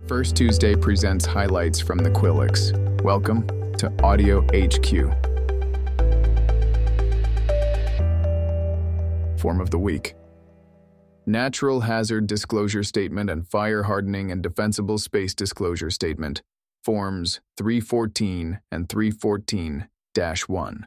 First Tuesday presents highlights from the Quillix. Welcome to Audio HQ. Form of the week. Natural Hazard Disclosure Statement and Fire Hardening and Defensible Space Disclosure Statement, Forms 314 and 314-1.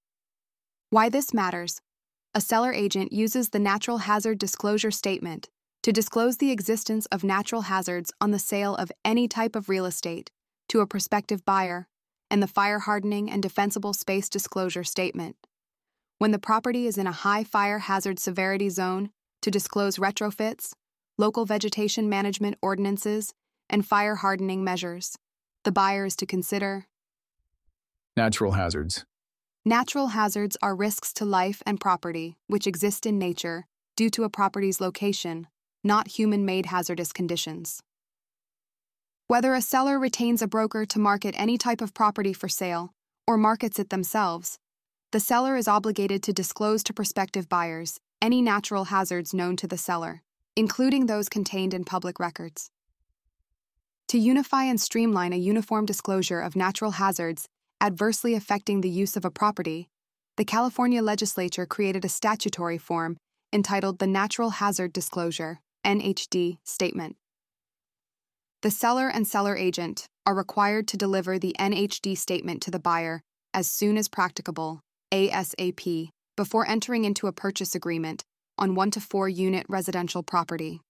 Why this matters. A seller agent uses the Natural Hazard Disclosure Statement to disclose the existence of natural hazards on the sale of any type of real estate to a prospective buyer, and the Fire Hardening and Defensible Space Disclosure Statement. When the property is in a high fire hazard severity zone, to disclose retrofits, local vegetation management ordinances, and fire hardening measures. The buyer is to consider Natural hazards. Natural hazards are risks to life and property which exist in nature due to a property's location, not human-made hazardous conditions. Whether a seller retains a broker to market any type of property for sale or markets it themselves, the seller is obligated to disclose to prospective buyers any natural hazards known to the seller, including those contained in public records. To unify and streamline a uniform disclosure of natural hazards adversely affecting the use of a property, the California Legislature created a statutory form entitled the Natural Hazard Disclosure (NHD) Statement. The seller and seller agent are required to deliver the NHD statement to the buyer as soon as practicable, ASAP, before entering into a purchase agreement on 1 to 4 unit residential property.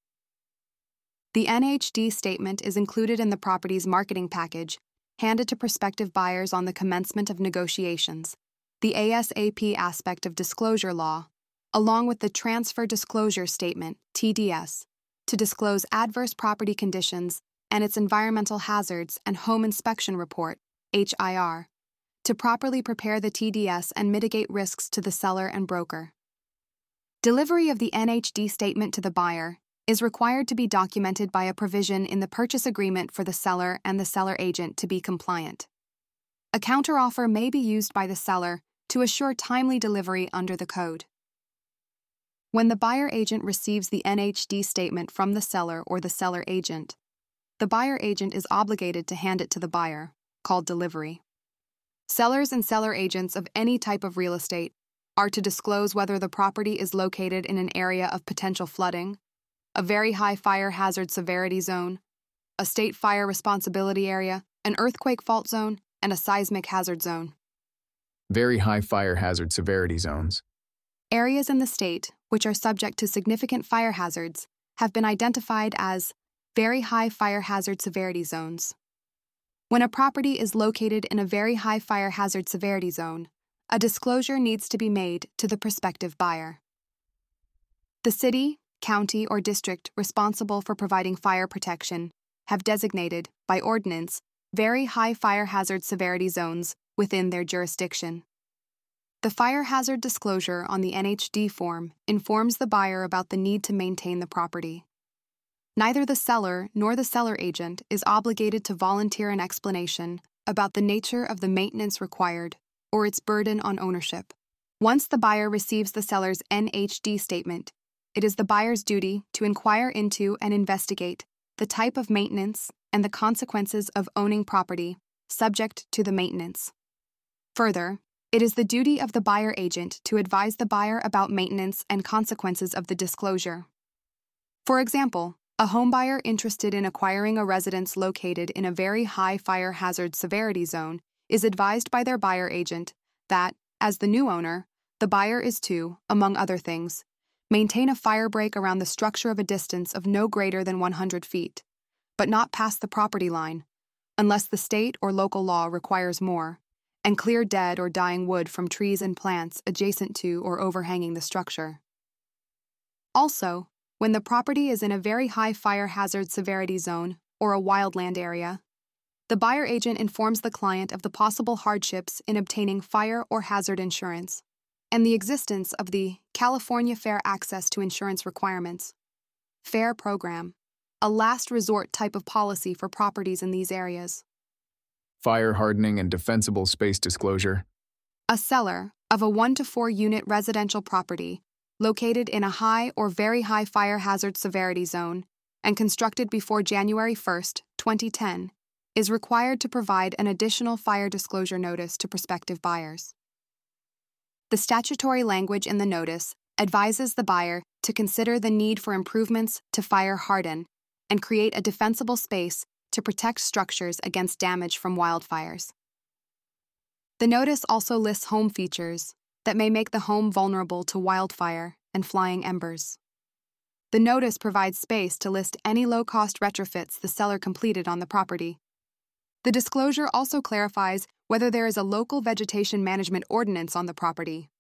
The NHD statement is included in the property's marketing package, handed to prospective buyers on the commencement of negotiations, the ASAP aspect of disclosure law, along with the Transfer Disclosure Statement, TDS, to disclose adverse property conditions and its environmental hazards and home inspection report, HIR, to properly prepare the TDS and mitigate risks to the seller and broker. Delivery of the NHD statement to the buyer is required to be documented by a provision in the purchase agreement for the seller and the seller agent to be compliant. A counteroffer may be used by the seller to assure timely delivery under the code. When the buyer agent receives the NHD statement from the seller or the seller agent, the buyer agent is obligated to hand it to the buyer, called delivery. Sellers and seller agents of any type of real estate are to disclose whether the property is located in an area of potential flooding, a very high fire hazard severity zone, a state fire responsibility area, an earthquake fault zone, and a seismic hazard zone. Very high fire hazard severity zones. Areas in the state which are subject to significant fire hazards have been identified as very high fire hazard severity zones. When a property is located in a very high fire hazard severity zone, a disclosure needs to be made to the prospective buyer. The city, county, or district responsible for providing fire protection have designated, by ordinance, very high fire hazard severity zones within their jurisdiction. The fire hazard disclosure on the NHD form informs the buyer about the need to maintain the property. Neither the seller nor the seller agent is obligated to volunteer an explanation about the nature of the maintenance required or its burden on ownership. Once the buyer receives the seller's NHD statement, it is the buyer's duty to inquire into and investigate the type of maintenance and the consequences of owning property subject to the maintenance. Further, it is the duty of the buyer agent to advise the buyer about maintenance and consequences of the disclosure. For example, a homebuyer interested in acquiring a residence located in a very high fire hazard severity zone is advised by their buyer agent that, as the new owner, the buyer is to, among other things, maintain a fire break around the structure of a distance of no greater than 100 feet, but not past the property line, unless the state or local law requires more, and clear dead or dying wood from trees and plants adjacent to or overhanging the structure. Also, when the property is in a very high fire hazard severity zone or a wildland area, the buyer agent informs the client of the possible hardships in obtaining fire or hazard insurance and the existence of the California Fair Access to Insurance Requirements FAIR program, a last resort type of policy for properties in these areas. Fire hardening and defensible space disclosure. A seller of a 1 to 4 unit residential property located in a high or very high fire hazard severity zone and constructed before January 1, 2010, is required to provide an additional fire disclosure notice to prospective buyers. The statutory language in the notice advises the buyer to consider the need for improvements to fire harden and create a defensible space to protect structures against damage from wildfires. The notice also lists home features that may make the home vulnerable to wildfire and flying embers. The notice provides space to list any low-cost retrofits the seller completed on the property. The disclosure also clarifies whether there is a local vegetation management ordinance on the property.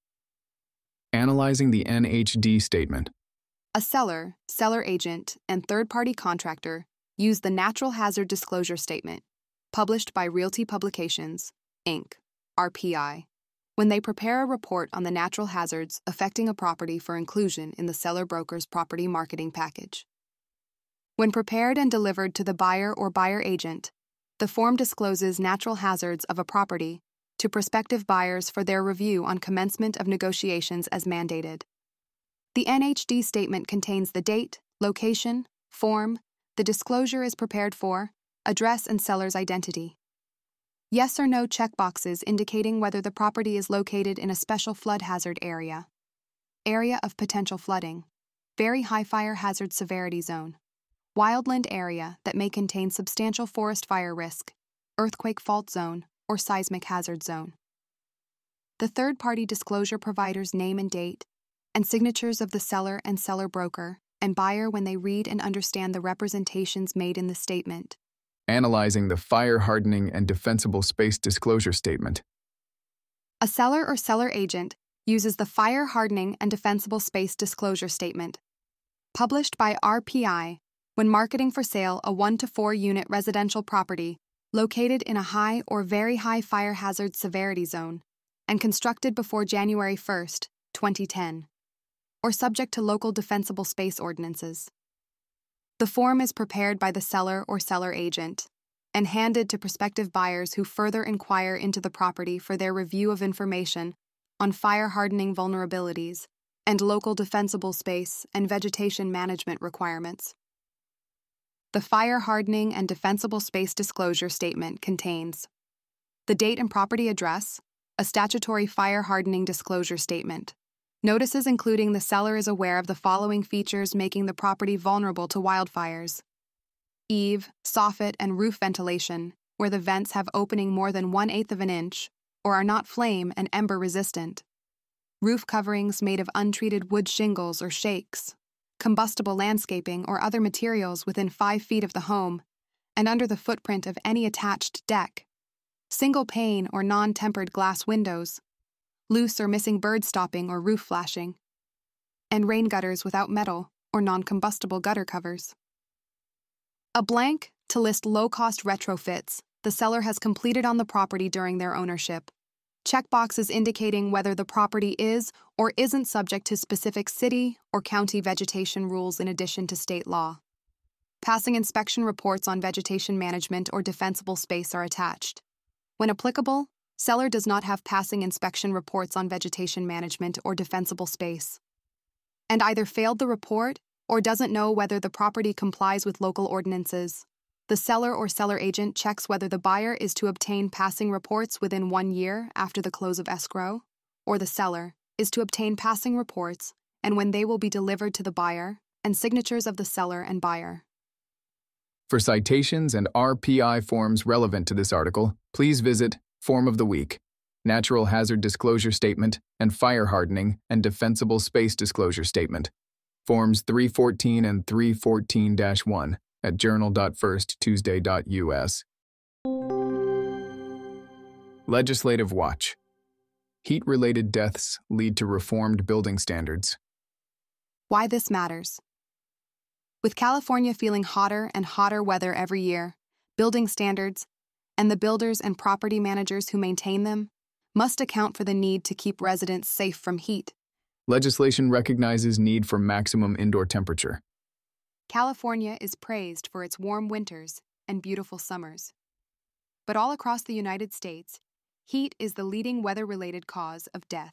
Analyzing the NHD statement. A seller, seller agent, and third-party contractor use the Natural Hazard Disclosure Statement, published by Realty Publications, Inc., RPI, when they prepare a report on the natural hazards affecting a property for inclusion in the seller broker's property marketing package. When prepared and delivered to the buyer or buyer agent, the form discloses natural hazards of a property to prospective buyers for their review on commencement of negotiations as mandated. The NHD statement contains the date, location, form, the disclosure is prepared for, address, and seller's identity. Yes or no checkboxes indicating whether the property is located in a special flood hazard area, area of potential flooding, very high fire hazard severity zone, wildland area that may contain substantial forest fire risk, earthquake fault zone, or seismic hazard zone. The third-party disclosure provider's name and date, and signatures of the seller and seller broker and buyer when they read and understand the representations made in the statement. Analyzing the fire hardening and defensible space disclosure statement. A seller or seller agent uses the fire hardening and defensible space disclosure statement, published by RPI when marketing for sale a 1 to 4 unit residential property located in a high or very high fire hazard severity zone and constructed before January 1, 2010, or subject to local defensible space ordinances. The form is prepared by the seller or seller agent and handed to prospective buyers who further inquire into the property for their review of information on fire hardening vulnerabilities and local defensible space and vegetation management requirements. The fire hardening and defensible space disclosure statement contains the date and property address, a statutory fire hardening disclosure statement, notices including the seller is aware of the following features making the property vulnerable to wildfires: eave, soffit, and roof ventilation, where the vents have opening more than 1/8 of an inch or are not flame and ember resistant; roof coverings made of untreated wood shingles or shakes; combustible landscaping or other materials within 5 feet of the home and under the footprint of any attached deck; single pane or non-tempered glass windows; loose or missing bird stopping or roof flashing; and rain gutters without metal or non-combustible gutter covers. A blank to list low-cost retrofits the seller has completed on the property during their ownership. Checkboxes indicating whether the property is or isn't subject to specific city or county vegetation rules in addition to state law. Passing inspection reports on vegetation management or defensible space are attached. When applicable, seller does not have passing inspection reports on vegetation management or defensible space, and either failed the report or doesn't know whether the property complies with local ordinances. The seller or seller agent checks whether the buyer is to obtain passing reports within 1 year after the close of escrow, or the seller is to obtain passing reports and when they will be delivered to the buyer, and signatures of the seller and buyer. For citations and RPI forms relevant to this article, please visit Form of the Week, Natural Hazard Disclosure Statement, and Fire Hardening and Defensible Space Disclosure Statement, Forms 314 and 314-1 at journal.firsttuesday.us. Legislative Watch. Heat-related deaths lead to reformed building standards. Why this matters. With California feeling hotter and hotter weather every year, building standards, and the builders and property managers who maintain them, must account for the need to keep residents safe from heat. Legislation recognizes need for maximum indoor temperature. California is praised for its warm winters and beautiful summers. But all across the United States, heat is the leading weather-related cause of death.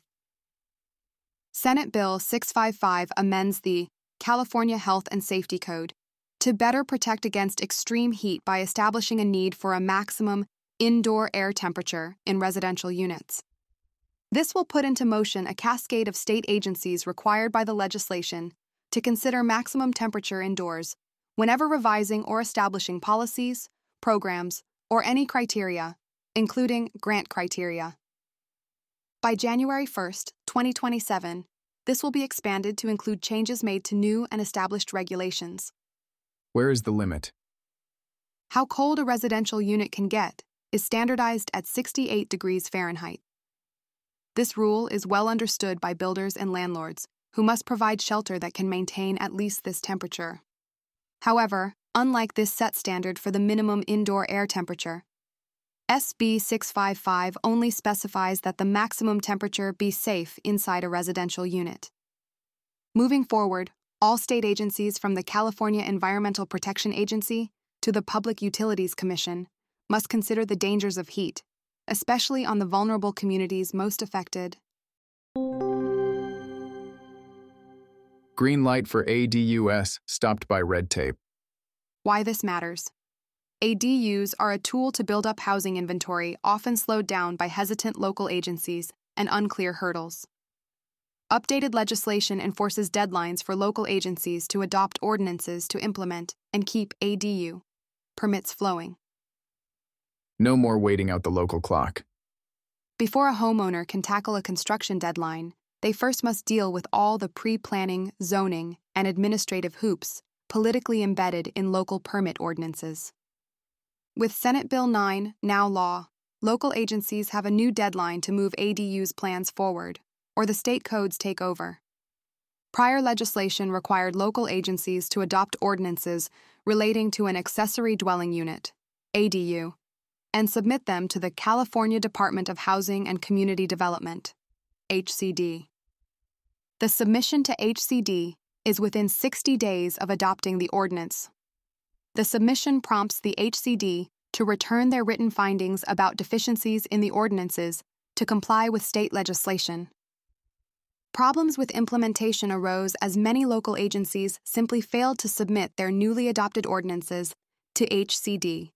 Senate Bill 655 amends the California Health and Safety Code to better protect against extreme heat by establishing a need for a maximum indoor air temperature in residential units. This will put into motion a cascade of state agencies required by the legislation to consider maximum temperature indoors whenever revising or establishing policies, programs, or any criteria, including grant criteria. By January 1, 2027, this will be expanded to include changes made to new and established regulations. Where is the limit? How cold a residential unit can get is standardized at 68 degrees Fahrenheit. This rule is well understood by builders and landlords, who must provide shelter that can maintain at least this temperature. However, unlike this set standard for the minimum indoor air temperature, SB 655 only specifies that the maximum temperature be safe inside a residential unit. Moving forward, all state agencies from the California Environmental Protection Agency to the Public Utilities Commission must consider the dangers of heat, especially on the vulnerable communities most affected. Green light for ADUs stopped by red tape. Why this matters. ADUs are a tool to build up housing inventory, often slowed down by hesitant local agencies and unclear hurdles. Updated legislation enforces deadlines for local agencies to adopt ordinances to implement and keep ADU permits flowing. No more waiting out the local clock. Before a homeowner can tackle a construction deadline, they first must deal with all the pre-planning, zoning, and administrative hoops politically embedded in local permit ordinances. With Senate Bill 9 now law, local agencies have a new deadline to move ADU's plans forward, or the state codes take over. Prior legislation required local agencies to adopt ordinances relating to an accessory dwelling unit, ADU, and submit them to the California Department of Housing and Community Development, HCD. The submission to HCD is within 60 days of adopting the ordinance. The submission prompts the HCD to return their written findings about deficiencies in the ordinances to comply with state legislation. Problems with implementation arose as many local agencies simply failed to submit their newly adopted ordinances to HCD.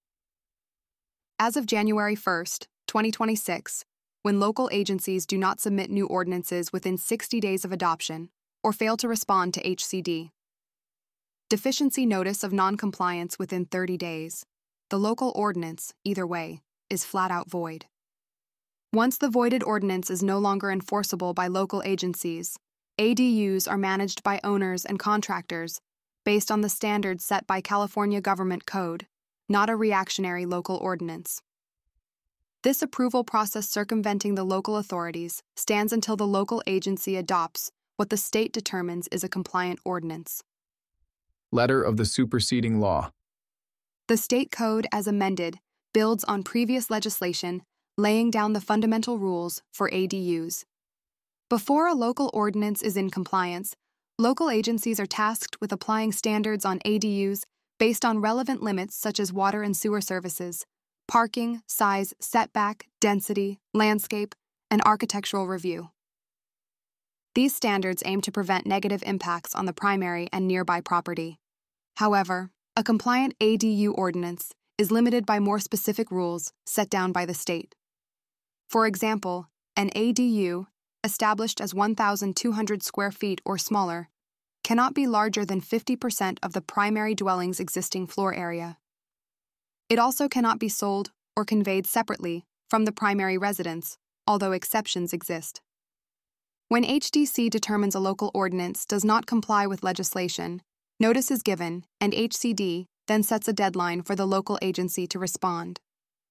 As of January 1, 2026, when local agencies do not submit new ordinances within 60 days of adoption or fail to respond to HCD, deficiency notice of noncompliance within 30 days, the local ordinance, either way, is flat-out void. Once the voided ordinance is no longer enforceable by local agencies, ADUs are managed by owners and contractors based on the standards set by California Government Code, not a reactionary local ordinance. This approval process circumventing the local authorities stands until the local agency adopts what the state determines is a compliant ordinance. Letter of the superseding law. The state code, as amended, builds on previous legislation laying down the fundamental rules for ADUs. Before a local ordinance is in compliance, local agencies are tasked with applying standards on ADUs based on relevant limits such as water and sewer services, parking, size, setback, density, landscape, and architectural review. These standards aim to prevent negative impacts on the primary and nearby property. However, a compliant ADU ordinance is limited by more specific rules set down by the state. For example, an ADU, established as 1,200 square feet or smaller, cannot be larger than 50% of the primary dwelling's existing floor area. It also cannot be sold or conveyed separately from the primary residence, although exceptions exist. When HDC determines a local ordinance does not comply with legislation, notice is given, and HCD then sets a deadline for the local agency to respond.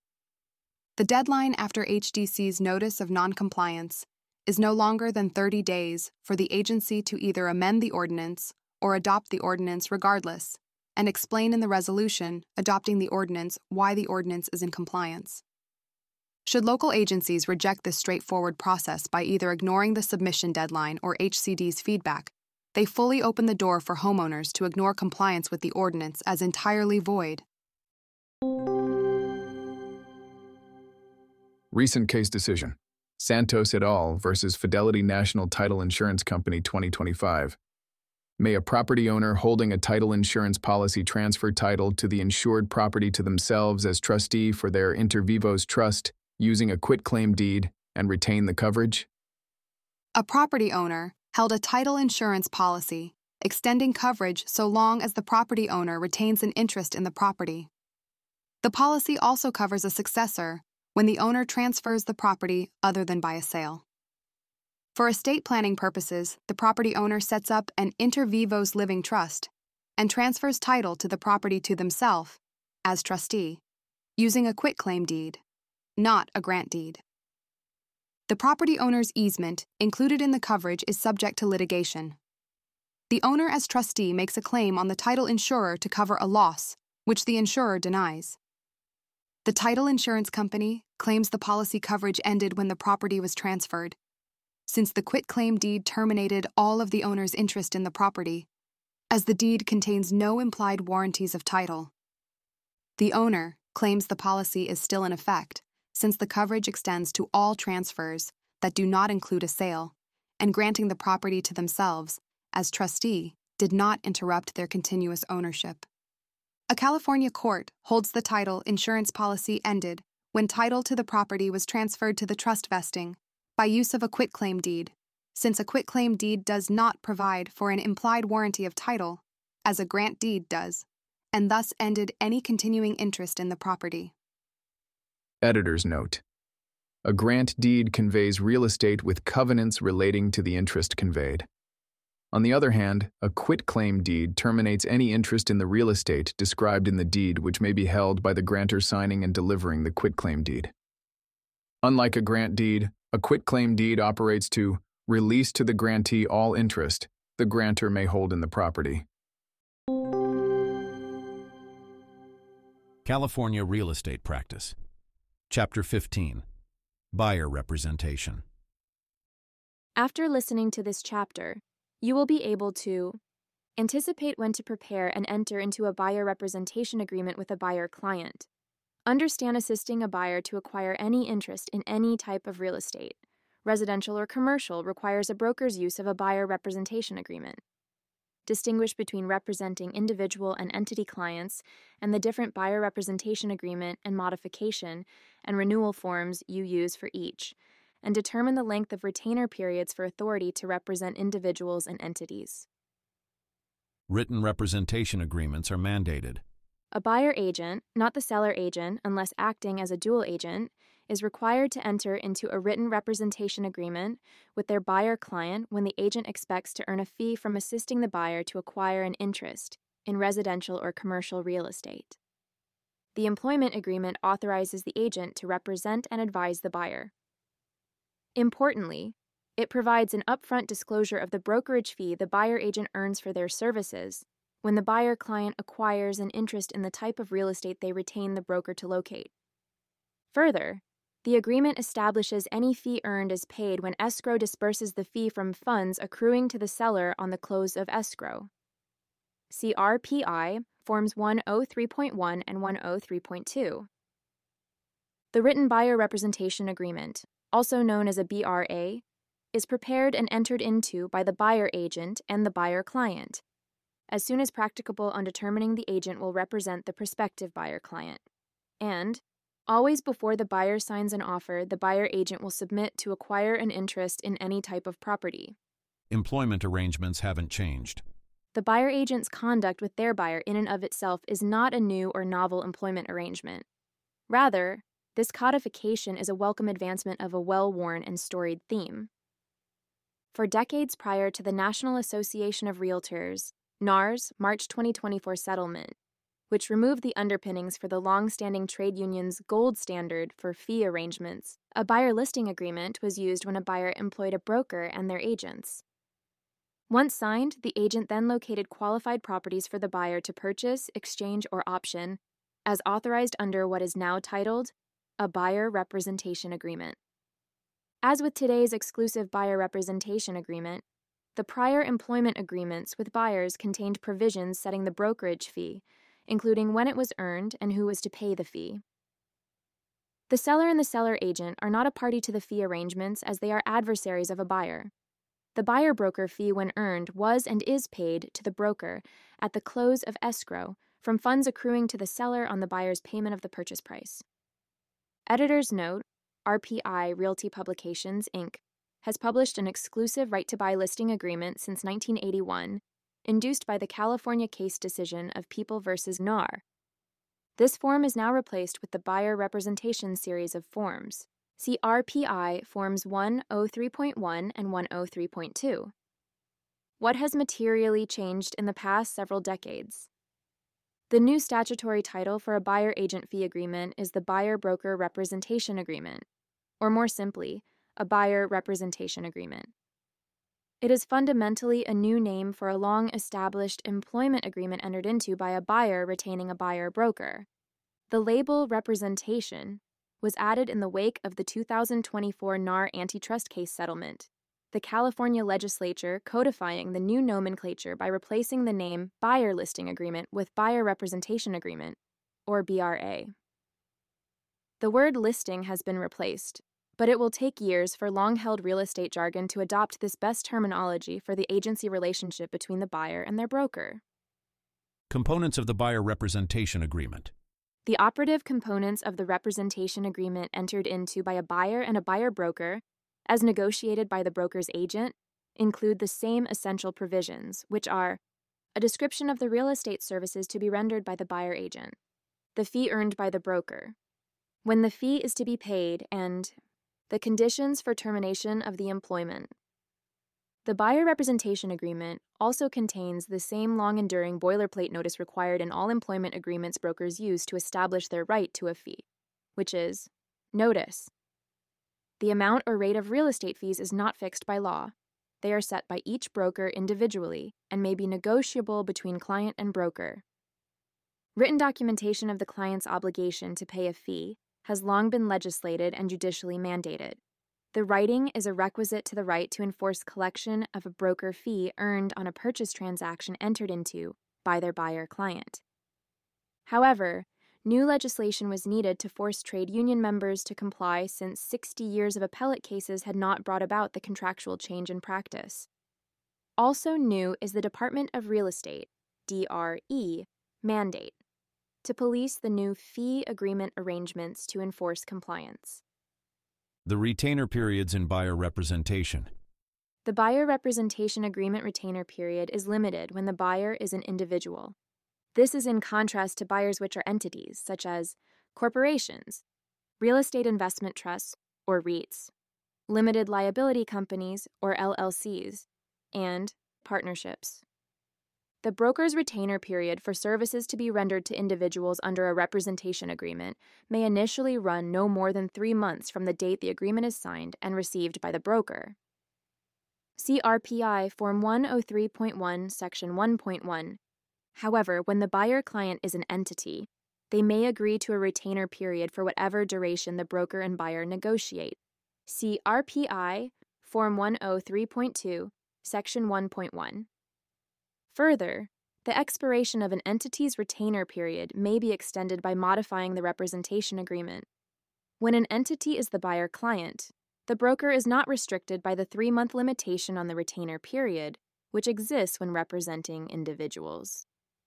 The deadline after HDC's notice of noncompliance is no longer than 30 days for the agency to either amend the ordinance or adopt the ordinance regardless, and explain in the resolution adopting the ordinance why the ordinance is in compliance. Should local agencies reject this straightforward process by either ignoring the submission deadline or HCD's feedback, they fully open the door for homeowners to ignore compliance with the ordinance as entirely void. Recent case decision. Santos et al. Versus Fidelity National Title Insurance Company 2025. May a property owner holding a title insurance policy transfer title to the insured property to themselves as trustee for their inter vivos trust using a quitclaim deed and retain the coverage? A property owner held a title insurance policy extending coverage so long as the property owner retains an interest in the property. The policy also covers a successor when the owner transfers the property other than by a sale. For estate planning purposes, the property owner sets up an inter vivos living trust and transfers title to the property to themselves as trustee using a quitclaim deed, not a grant deed. The property owner's easement included in the coverage is subject to litigation. The owner as trustee makes a claim on the title insurer to cover a loss, which the insurer denies. The title insurance company claims the policy coverage ended when the property was transferred, since the quitclaim deed terminated all of the owner's interest in the property, as the deed contains no implied warranties of title. The owner claims the policy is still in effect, since the coverage extends to all transfers that do not include a sale, and granting the property to themselves as trustee did not interrupt their continuous ownership. A California court holds the title insurance policy ended when title to the property was transferred to the trust vesting by use of a quitclaim deed, since a quitclaim deed does not provide for an implied warranty of title, as a grant deed does, and thus ended any continuing interest in the property. Editor's note: a grant deed conveys real estate with covenants relating to the interest conveyed. On the other hand, a quitclaim deed terminates any interest in the real estate described in the deed which may be held by the grantor signing and delivering the quitclaim deed. Unlike a grant deed, a quitclaim deed operates to release to the grantee all interest the grantor may hold in the property. California Real Estate Practice. Chapter 15. Buyer Representation. After listening to this chapter, you will be able to anticipate when to prepare and enter into a buyer representation agreement with a buyer client, understand assisting a buyer to acquire any interest in any type of real estate, residential or commercial, requires a broker's use of a buyer representation agreement, distinguish between representing individual and entity clients and the different buyer representation agreement and modification and renewal forms you use for each, and determine the length of retainer periods for authority to represent individuals and entities. Written representation agreements are mandated. A buyer agent, not the seller agent unless acting as a dual agent, is required to enter into a written representation agreement with their buyer client when the agent expects to earn a fee from assisting the buyer to acquire an interest in residential or commercial real estate. The employment agreement authorizes the agent to represent and advise the buyer. Importantly, it provides an upfront disclosure of the brokerage fee the buyer agent earns for their services when the buyer client acquires an interest in the type of real estate they retain the broker to locate. Further, the agreement establishes any fee earned is paid when escrow disperses the fee from funds accruing to the seller on the close of escrow. See RPI Forms 103.1 and 103.2. The Written Buyer Representation Agreement, also known as a BRA, is prepared and entered into by the buyer agent and the buyer client, as soon as practicable on determining the agent will represent the prospective buyer client. And, always before the buyer signs an offer, the buyer agent will submit to acquire an interest in any type of property. Employment arrangements haven't changed. The buyer agent's conduct with their buyer in and of itself is not a new or novel employment arrangement. Rather, this codification is a welcome advancement of a well-worn and storied theme. For decades prior to the National Association of Realtors, NAR's March 2024 settlement, which removed the underpinnings for the long-standing trade union's gold standard for fee arrangements, a buyer listing agreement was used when a buyer employed a broker and their agents. Once signed, the agent then located qualified properties for the buyer to purchase, exchange, or option, as authorized under what is now titled a Buyer Representation Agreement. As with today's exclusive buyer representation agreement, the prior employment agreements with buyers contained provisions setting the brokerage fee, including when it was earned and who was to pay the fee. The seller and the seller agent are not a party to the fee arrangements as they are adversaries of a buyer. The buyer broker fee, when earned, was and is paid to the broker at the close of escrow from funds accruing to the seller on the buyer's payment of the purchase price. Editor's note: RPI Realty Publications, Inc. has published an exclusive right-to-buy listing agreement since 1981, induced by the California case decision of People v. NAR. This form is now replaced with the Buyer Representation series of forms. See RPI Forms 103.1 and 103.2. What has materially changed in the past several decades? The new statutory title for a buyer-agent fee agreement is the Buyer-Broker Representation Agreement, or more simply, a Buyer Representation Agreement. It is fundamentally a new name for a long-established employment agreement entered into by a buyer retaining a buyer-broker. The label representation was added in the wake of the 2024 NAR antitrust case settlement, the California legislature codifying the new nomenclature by replacing the name Buyer Listing Agreement with Buyer Representation Agreement, or BRA. The word listing has been replaced, but it will take years for long-held real estate jargon to adopt this best terminology for the agency relationship between the buyer and their broker. Components of the Buyer Representation Agreement. The operative components of the representation agreement entered into by a buyer and a buyer-broker, as negotiated by the broker's agent, include the same essential provisions, which are a description of the real estate services to be rendered by the buyer agent, the fee earned by the broker, when the fee is to be paid, and the conditions for termination of the employment. The Buyer Representation Agreement also contains the same long-enduring boilerplate notice required in all employment agreements brokers use to establish their right to a fee, which is notice. The amount or rate of real estate fees is not fixed by law. They are set by each broker individually and may be negotiable between client and broker. Written documentation of the client's obligation to pay a fee has long been legislated and judicially mandated. The writing is a requisite to the right to enforce collection of a broker fee earned on a purchase transaction entered into by their buyer client. However, new legislation was needed to force trade union members to comply since 60 years of appellate cases had not brought about the contractual change in practice. Also new is the Department of Real Estate, DRE, mandate to police the new fee agreement arrangements to enforce compliance. The retainer periods in buyer representation. The Buyer Representation Agreement retainer period is limited when the buyer is an individual. This is in contrast to buyers which are entities, such as corporations, real estate investment trusts, or REITs, limited liability companies, or LLCs, and partnerships. The broker's retainer period for services to be rendered to individuals under a representation agreement may initially run no more than 3 months from the date the agreement is signed and received by the broker. See RPI Form 103.1, Section 1.1. However, when the buyer-client is an entity, they may agree to a retainer period for whatever duration the broker and buyer negotiate. See RPI Form 103.2, Section 1.1. Further, the expiration of an entity's retainer period may be extended by modifying the representation agreement. When an entity is the buyer-client, the broker is not restricted by the 3-month limitation on the retainer period, which exists when representing individuals.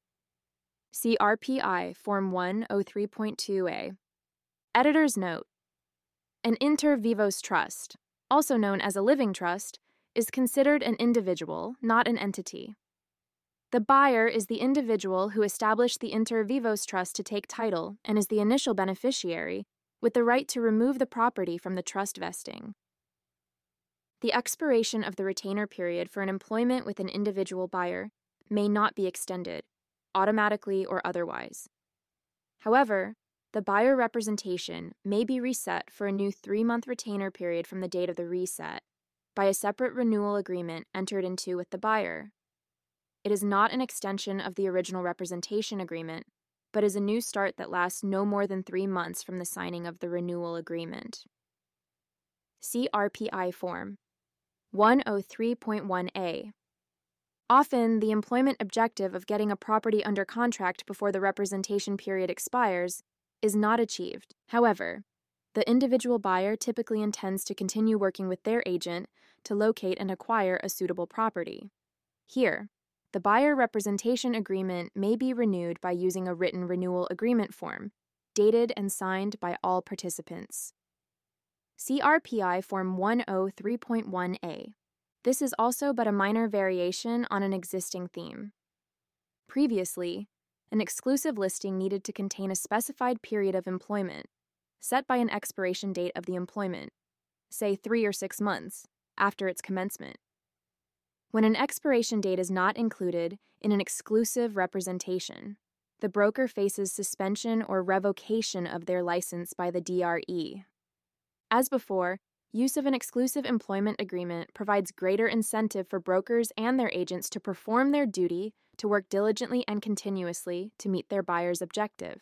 See RPI Form 103.2a. Editor's note: an inter vivos trust, also known as a living trust, is considered an individual, not an entity. The buyer is the individual who established the inter vivos trust to take title and is the initial beneficiary, with the right to remove the property from the trust vesting. The expiration of the retainer period for an employment with an individual buyer may not be extended, automatically or otherwise. However, the buyer representation may be reset for a new 3-month retainer period from the date of the reset by a separate renewal agreement entered into with the buyer. It is not an extension of the original representation agreement, but is a new start that lasts no more than 3 months from the signing of the renewal agreement. See RPI Form 103.1a. Often, the employment objective of getting a property under contract before the representation period expires is not achieved. However, The individual buyer typically intends to continue working with their agent to locate and acquire a suitable property. Here, the buyer representation agreement may be renewed by using a written renewal agreement form, dated and signed by all participants. CRPI Form 103.1A. This is also but a minor variation on an existing theme. Previously, an exclusive listing needed to contain a specified period of employment, set by an expiration date of the employment, say 3 or 6 months, after its commencement. When an expiration date is not included in an exclusive representation, the broker faces suspension or revocation of their license by the DRE. As before, use of an exclusive employment agreement provides greater incentive for brokers and their agents to perform their duty to work diligently and continuously to meet their buyer's objective.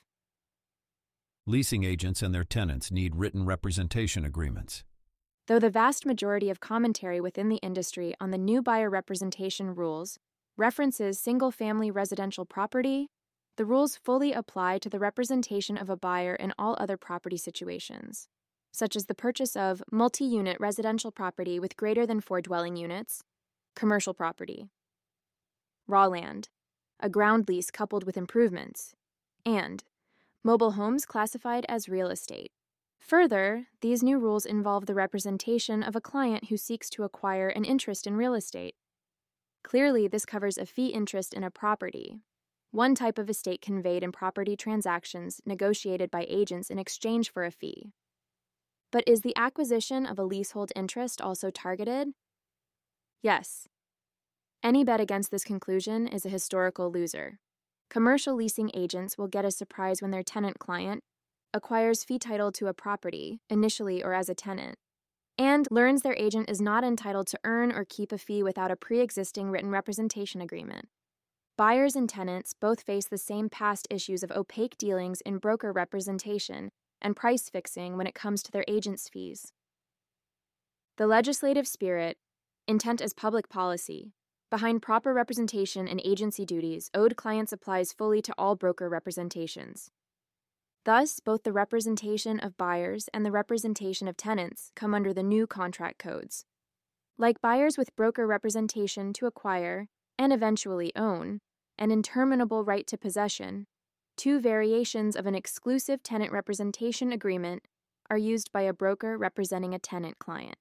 Leasing agents and their tenants need written representation agreements. Though the vast majority of commentary within the industry on the new buyer representation rules references single-family residential property, the rules fully apply to the representation of a buyer in all other property situations, such as the purchase of multi-unit residential property with greater than 4 dwelling units, commercial property, raw land, a ground lease coupled with improvements, and mobile homes classified as real estate. Further, these new rules involve the representation of a client who seeks to acquire an interest in real estate. Clearly, this covers a fee interest in a property, one type of estate conveyed in property transactions negotiated by agents in exchange for a fee. But is the acquisition of a leasehold interest also targeted? Yes. Any bet against this conclusion is a historical loser. Commercial leasing agents will get a surprise when their tenant client acquires fee title to a property, initially or as a tenant, and learns their agent is not entitled to earn or keep a fee without a pre-existing written representation agreement. Buyers and tenants both face the same past issues of opaque dealings in broker representation and price fixing when it comes to their agents' fees. The legislative spirit, intent as public policy, behind proper representation and agency duties owed clients applies fully to all broker representations. Thus, both the representation of buyers and the representation of tenants come under the new contract codes. Like buyers with broker representation to acquire, and eventually own, an interminable right to possession, 2 variations of an exclusive tenant representation agreement are used by a broker representing a tenant client.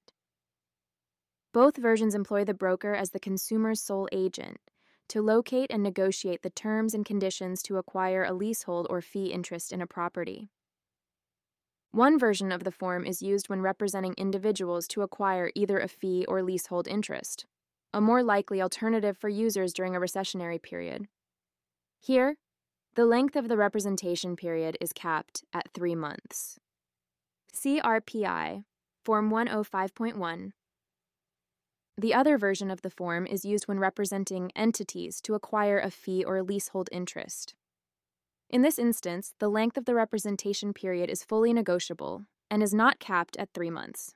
Both versions employ the broker as the consumer's sole agent to locate and negotiate the terms and conditions to acquire a leasehold or fee interest in a property. One version of the form is used when representing individuals to acquire either a fee or leasehold interest, a more likely alternative for users during a recessionary period. Here, the length of the representation period is capped at 3 months. CRPI, Form 105.1. The other version of the form is used when representing entities to acquire a fee or leasehold interest. In this instance, the length of the representation period is fully negotiable and is not capped at 3 months.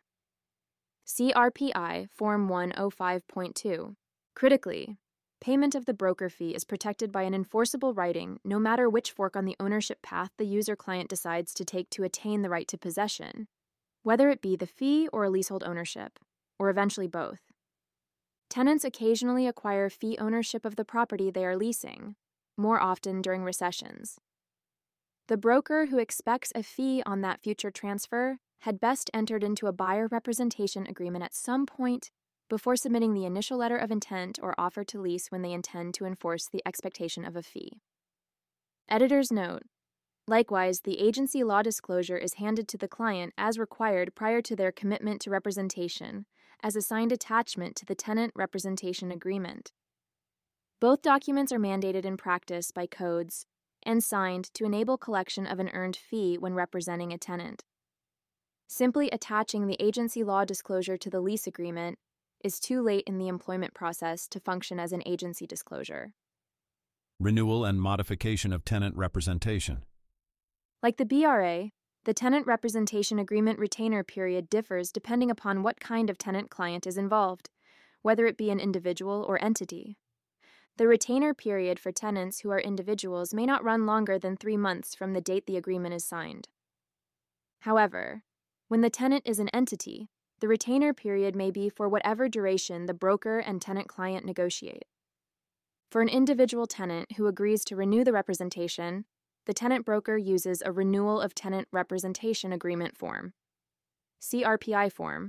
CRPI Form 105.2. Critically, payment of the broker fee is protected by an enforceable writing no matter which fork on the ownership path the user-client decides to take to attain the right to possession, whether it be the fee or leasehold ownership, or eventually both. Tenants occasionally acquire fee ownership of the property they are leasing, more often during recessions. The broker who expects a fee on that future transfer had best entered into a buyer representation agreement at some point before submitting the initial letter of intent or offer to lease when they intend to enforce the expectation of a fee. Editor's note: likewise, the agency law disclosure is handed to the client as required prior to their commitment to representation, as a signed attachment to the tenant representation agreement. Both documents are mandated in practice by codes and signed to enable collection of an earned fee when representing a tenant. Simply attaching the agency law disclosure to the lease agreement is too late in the employment process to function as an agency disclosure. Renewal and modification of tenant representation. Like the BRA, the tenant representation agreement retainer period differs depending upon what kind of tenant client is involved, whether it be an individual or entity. The retainer period for tenants who are individuals may not run longer than 3 months from the date the agreement is signed. However, When the tenant is an entity, the retainer period may be for whatever duration the broker and tenant-client negotiate. For an individual tenant who agrees to renew the representation, the tenant broker uses a Renewal of Tenant Representation Agreement form, CRPI form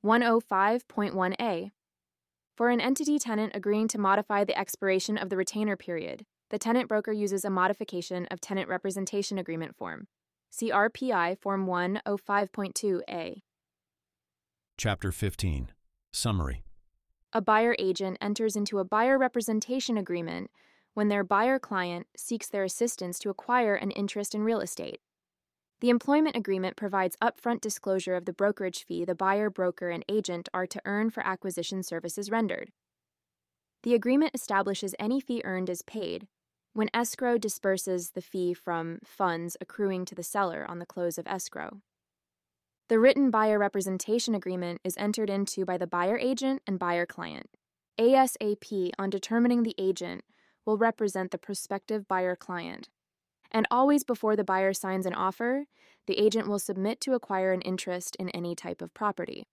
105.1a. For an entity tenant agreeing to modify the expiration of the retainer period, the tenant broker uses a Modification of Tenant Representation Agreement form, CRPI form 105.2a. Chapter 15. Summary. A buyer agent enters into a buyer representation agreement when their buyer client seeks their assistance to acquire an interest in real estate. The employment agreement provides upfront disclosure of the brokerage fee the buyer, broker, and agent are to earn for acquisition services rendered. The agreement establishes any fee earned is paid when escrow disperses the fee from funds accruing to the seller on the close of escrow. The written buyer representation agreement is entered into by the buyer agent and buyer client. ASAP on determining the agent will represent the prospective buyer client. And always before the buyer signs an offer, the agent will submit to acquire an interest in any type of property.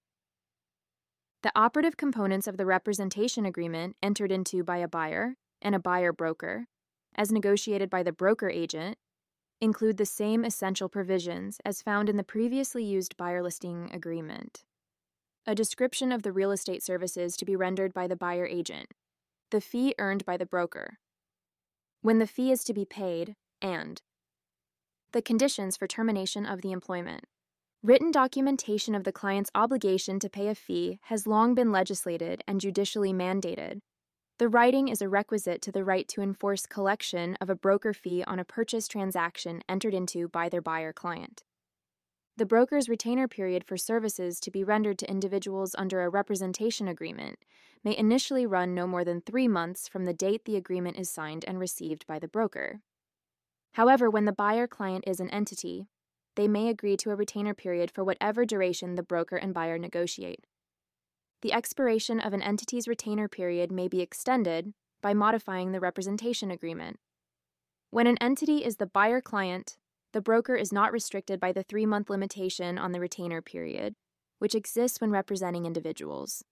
The operative components of the representation agreement entered into by a buyer and a buyer broker, as negotiated by the broker agent, include the same essential provisions as found in the previously used buyer listing agreement. A description of the real estate services to be rendered by the buyer agent, the fee earned by the broker, when the fee is to be paid, and the conditions for termination of the employment. Written documentation of the client's obligation to pay a fee has long been legislated and judicially mandated. The writing is a requisite to the right to enforce collection of a broker fee on a purchase transaction entered into by their buyer client. The broker's retainer period for services to be rendered to individuals under a representation agreement may initially run no more than 3 months from the date the agreement is signed and received by the broker. However, when the buyer client is an entity, they may agree to a retainer period for whatever duration the broker and buyer negotiate. The expiration of an entity's retainer period may be extended by modifying the representation agreement. When an entity is the buyer client, the broker is not restricted by the 3-month limitation on the retainer period, which exists when representing individuals.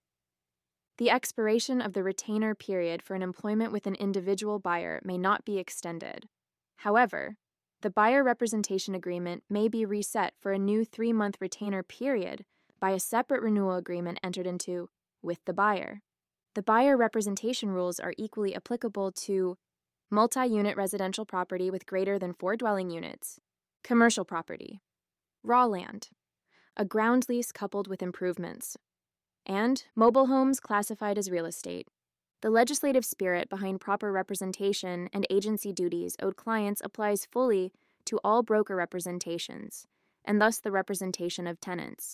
The expiration of the retainer period for an employment with an individual buyer may not be extended. However, the buyer representation agreement may be reset for a new 3-month retainer period by a separate renewal agreement entered into with the buyer. The buyer representation rules are equally applicable to multi-unit residential property with greater than 4 dwelling units, commercial property, raw land, a ground lease coupled with improvements, and mobile homes classified as real estate. The legislative spirit behind proper representation and agency duties owed clients applies fully to all broker representations, and thus the representation of tenants.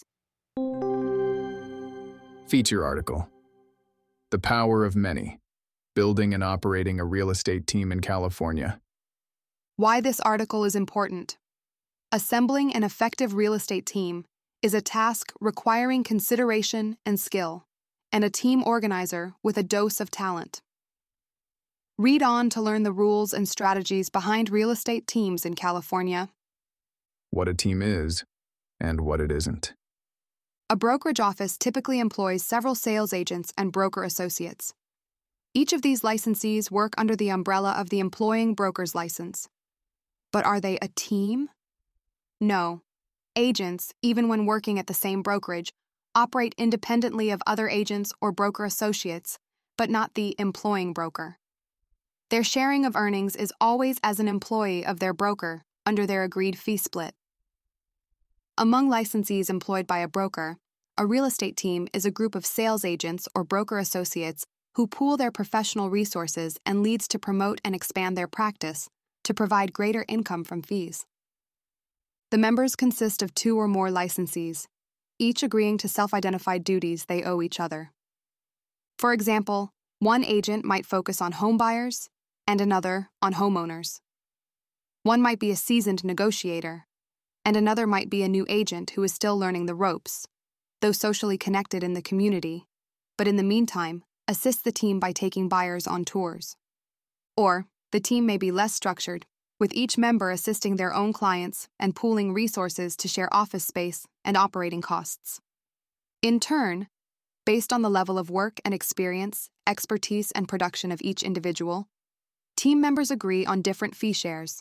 Feature article. The Power of Many. Building and operating a real estate team in California. Why this article is important. Assembling an effective real estate team is a task requiring consideration and skill, and a team organizer with a dose of talent. Read on to learn the rules and strategies behind real estate teams in California. What a team is and what it isn't. A brokerage office typically employs several sales agents and broker associates. Each of these licensees work under the umbrella of the employing broker's license. But are they a team? No. Agents, even when working at the same brokerage, operate independently of other agents or broker associates, but not the employing broker. Their sharing of earnings is always as an employee of their broker under their agreed fee split. Among licensees employed by a broker, a real estate team is a group of sales agents or broker associates who pool their professional resources and leads to promote and expand their practice to provide greater income from fees. The members consist of 2 or more licensees, each agreeing to self-identified duties they owe each other. For example, one agent might focus on home buyers and another on homeowners. One might be a seasoned negotiator, and another might be a new agent who is still learning the ropes, though socially connected in the community, but in the meantime, assist the team by taking buyers on tours. Or, the team may be less structured with each member assisting their own clients and pooling resources to share office space and operating costs. In turn, based on the level of work and experience, expertise, and production of each individual, team members agree on different fee shares.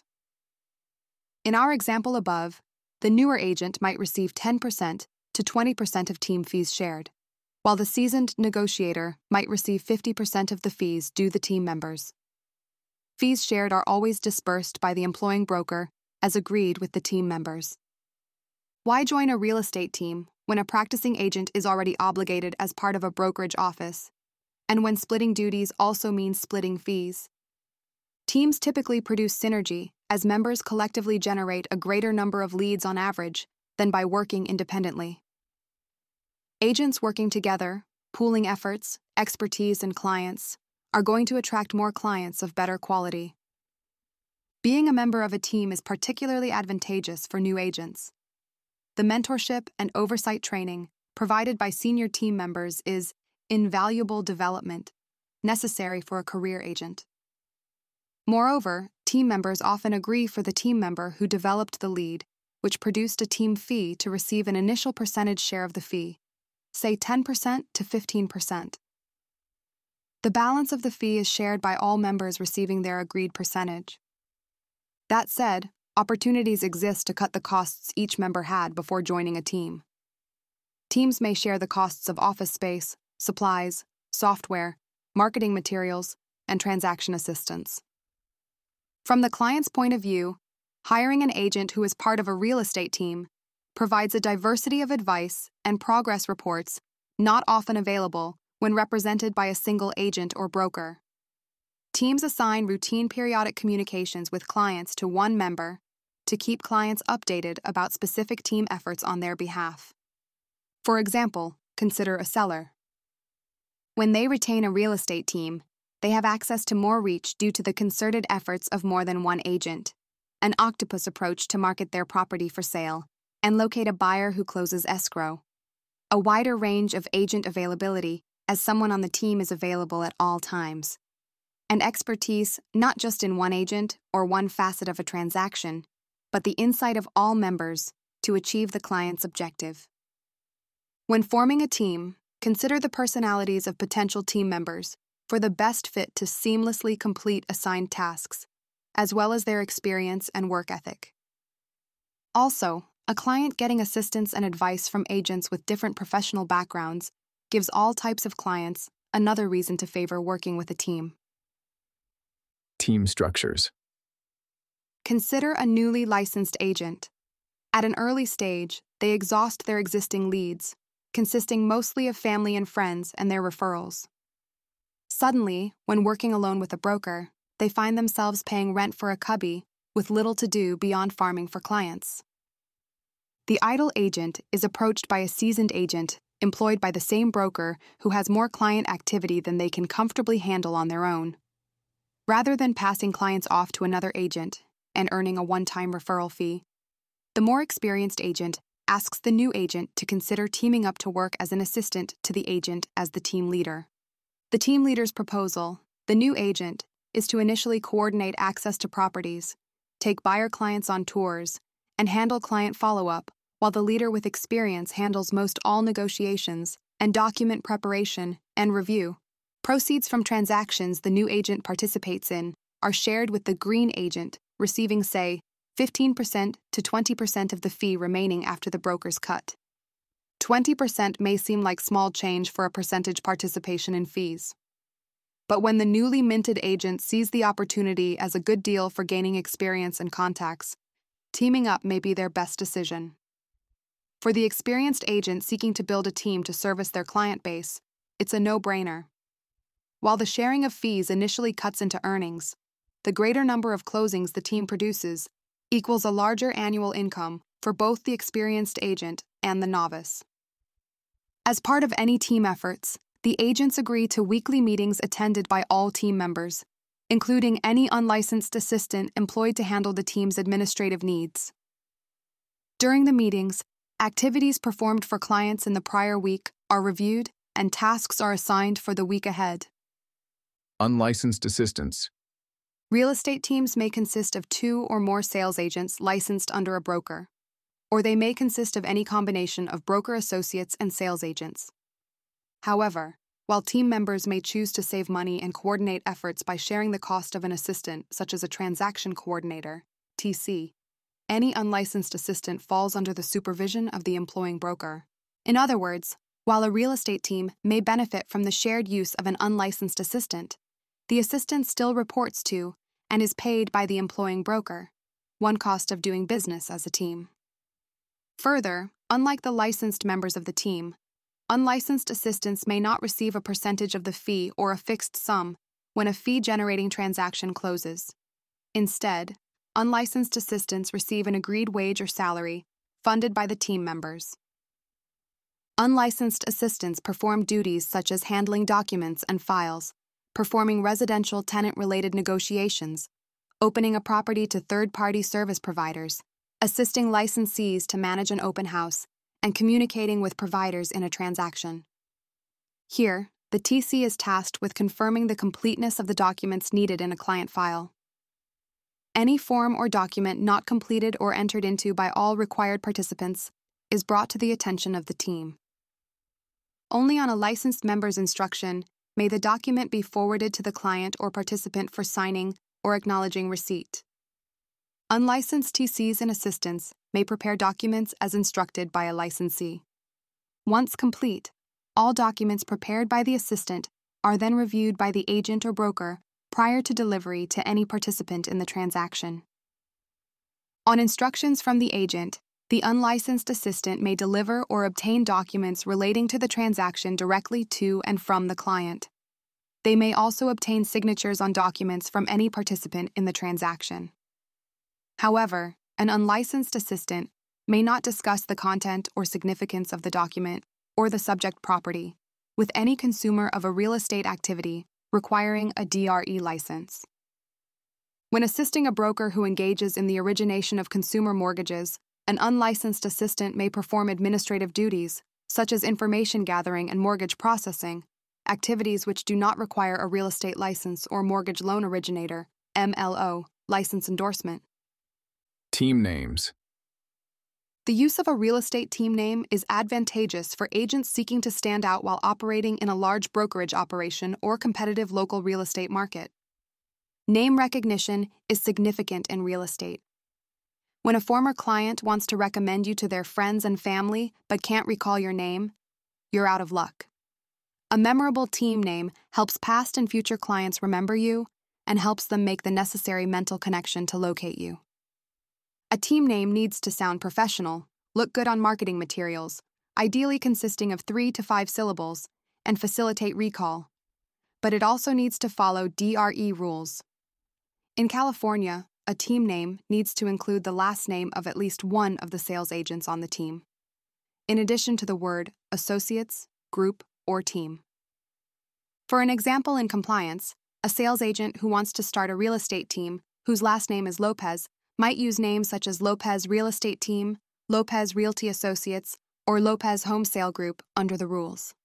In our example above, the newer agent might receive 10% to 20% of team fees shared, while the seasoned negotiator might receive 50% of the fees due the team members. Fees shared are always disbursed by the employing broker as agreed with the team members. Why join a real estate team when a practicing agent is already obligated as part of a brokerage office, and when splitting duties also means splitting fees? Teams typically produce synergy as members collectively generate a greater number of leads on average than by working independently. Agents working together, pooling efforts, expertise, and clients are going to attract more clients of better quality. Being a member of a team is particularly advantageous for new agents. The mentorship and oversight training provided by senior team members is invaluable development necessary for a career agent. Moreover, team members often agree for the team member who developed the lead, which produced a team fee, to receive an initial percentage share of the fee, say 10% to 15%. The balance of the fee is shared by all members receiving their agreed percentage. That said, opportunities exist to cut the costs each member had before joining a team. Teams may share the costs of office space, supplies, software, marketing materials, and transaction assistance. From the client's point of view, hiring an agent who is part of a real estate team provides a diversity of advice and progress reports not often available when represented by a single agent or broker. Teams assign routine periodic communications with clients to one member to keep clients updated about specific team efforts on their behalf. For example, consider a seller. When they retain a real estate team, they have access to more reach due to the concerted efforts of more than one agent, an octopus approach to market their property for sale, and locate a buyer who closes escrow. A wider range of agent availability as someone on the team is available at all times. And expertise not just in one agent or one facet of a transaction, but the insight of all members to achieve the client's objective. When forming a team, consider the personalities of potential team members for the best fit to seamlessly complete assigned tasks, as well as their experience and work ethic. Also, a client getting assistance and advice from agents with different professional backgrounds gives all types of clients another reason to favor working with a team. Team structures. Consider a newly licensed agent. At an early stage, they exhaust their existing leads, consisting mostly of family and friends and their referrals. Suddenly, when working alone with a broker, they find themselves paying rent for a cubby with little to do beyond farming for clients. The idle agent is approached by a seasoned agent employed by the same broker who has more client activity than they can comfortably handle on their own. Rather than passing clients off to another agent and earning a one-time referral fee, the more experienced agent asks the new agent to consider teaming up to work as an assistant to the agent as the team leader. The team leader's proposal, the new agent, is to initially coordinate access to properties, take buyer clients on tours, and handle client follow-up, while the leader with experience handles most all negotiations and document preparation and review. Proceeds from transactions the new agent participates in are shared with the green agent, receiving, say, 15% to 20% of the fee remaining after the broker's cut. 20% may seem like small change for a percentage participation in fees. But when the newly minted agent sees the opportunity as a good deal for gaining experience and contacts, teaming up may be their best decision. For the experienced agent seeking to build a team to service their client base, it's a no-brainer. While the sharing of fees initially cuts into earnings, the greater number of closings the team produces equals a larger annual income for both the experienced agent and the novice. As part of any team efforts, the agents agree to weekly meetings attended by all team members, including any unlicensed assistant employed to handle the team's administrative needs. During the meetings, activities performed for clients in the prior week are reviewed and tasks are assigned for the week ahead. Unlicensed assistants. Real estate teams may consist of 2 or more sales agents licensed under a broker, or they may consist of any combination of broker associates and sales agents. However, while team members may choose to save money and coordinate efforts by sharing the cost of an assistant, such as a transaction coordinator, TC, any unlicensed assistant falls under the supervision of the employing broker. In other words, while a real estate team may benefit from the shared use of an unlicensed assistant, the assistant still reports to and is paid by the employing broker, one cost of doing business as a team. Further, unlike the licensed members of the team, unlicensed assistants may not receive a percentage of the fee or a fixed sum when a fee-generating transaction closes. Instead, unlicensed assistants receive an agreed wage or salary funded by the team members. Unlicensed assistants perform duties such as handling documents and files, performing residential tenant-related negotiations, opening a property to third-party service providers, assisting licensees to manage an open house, and communicating with providers in a transaction. Here, the TC is tasked with confirming the completeness of the documents needed in a client file. Any form or document not completed or entered into by all required participants is brought to the attention of the team. Only on a licensed member's instruction may the document be forwarded to the client or participant for signing or acknowledging receipt. Unlicensed TCs and assistants may prepare documents as instructed by a licensee. Once complete, all documents prepared by the assistant are then reviewed by the agent or broker prior to delivery to any participant in the transaction. On instructions from the agent, the unlicensed assistant may deliver or obtain documents relating to the transaction directly to and from the client. They may also obtain signatures on documents from any participant in the transaction. However, an unlicensed assistant may not discuss the content or significance of the document or the subject property with any consumer of a real estate activity requiring a DRE license. When assisting a broker who engages in the origination of consumer mortgages, an unlicensed assistant may perform administrative duties, such as information gathering and mortgage processing, activities which do not require a real estate license or mortgage loan originator, MLO, license endorsement. Team names. The use of a real estate team name is advantageous for agents seeking to stand out while operating in a large brokerage operation or competitive local real estate market. Name recognition is significant in real estate. When a former client wants to recommend you to their friends and family but can't recall your name, you're out of luck. A memorable team name helps past and future clients remember you and helps them make the necessary mental connection to locate you. A team name needs to sound professional, look good on marketing materials, ideally consisting of 3 to 5 syllables, and facilitate recall. But it also needs to follow DRE rules. In California, a team name needs to include the last name of at least one of the sales agents on the team, in addition to the word associates, group, or team. For an example in compliance, a sales agent who wants to start a real estate team whose last name is Lopez might use names such as Lopez Real Estate Team, Lopez Realty Associates, or Lopez Home Sale Group under the rules.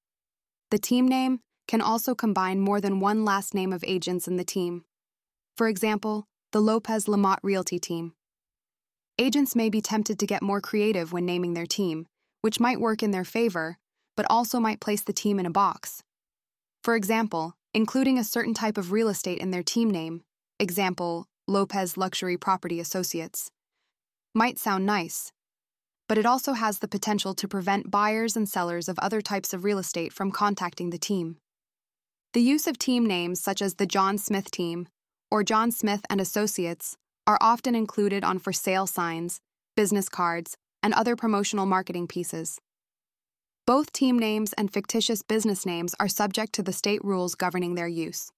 The team name can also combine more than one last name of agents in the team. For example, the Lopez Lamott Realty Team. Agents may be tempted to get more creative when naming their team, which might work in their favor, but also might place the team in a box. For example, including a certain type of real estate in their team name, example, Lopez Luxury Property Associates, might sound nice, but it also has the potential to prevent buyers and sellers of other types of real estate from contacting the team. The use of team names such as the John Smith Team or John Smith and Associates are often included on for sale signs, business cards, and other promotional marketing pieces. Both team names and fictitious business names are subject to the state rules governing their use.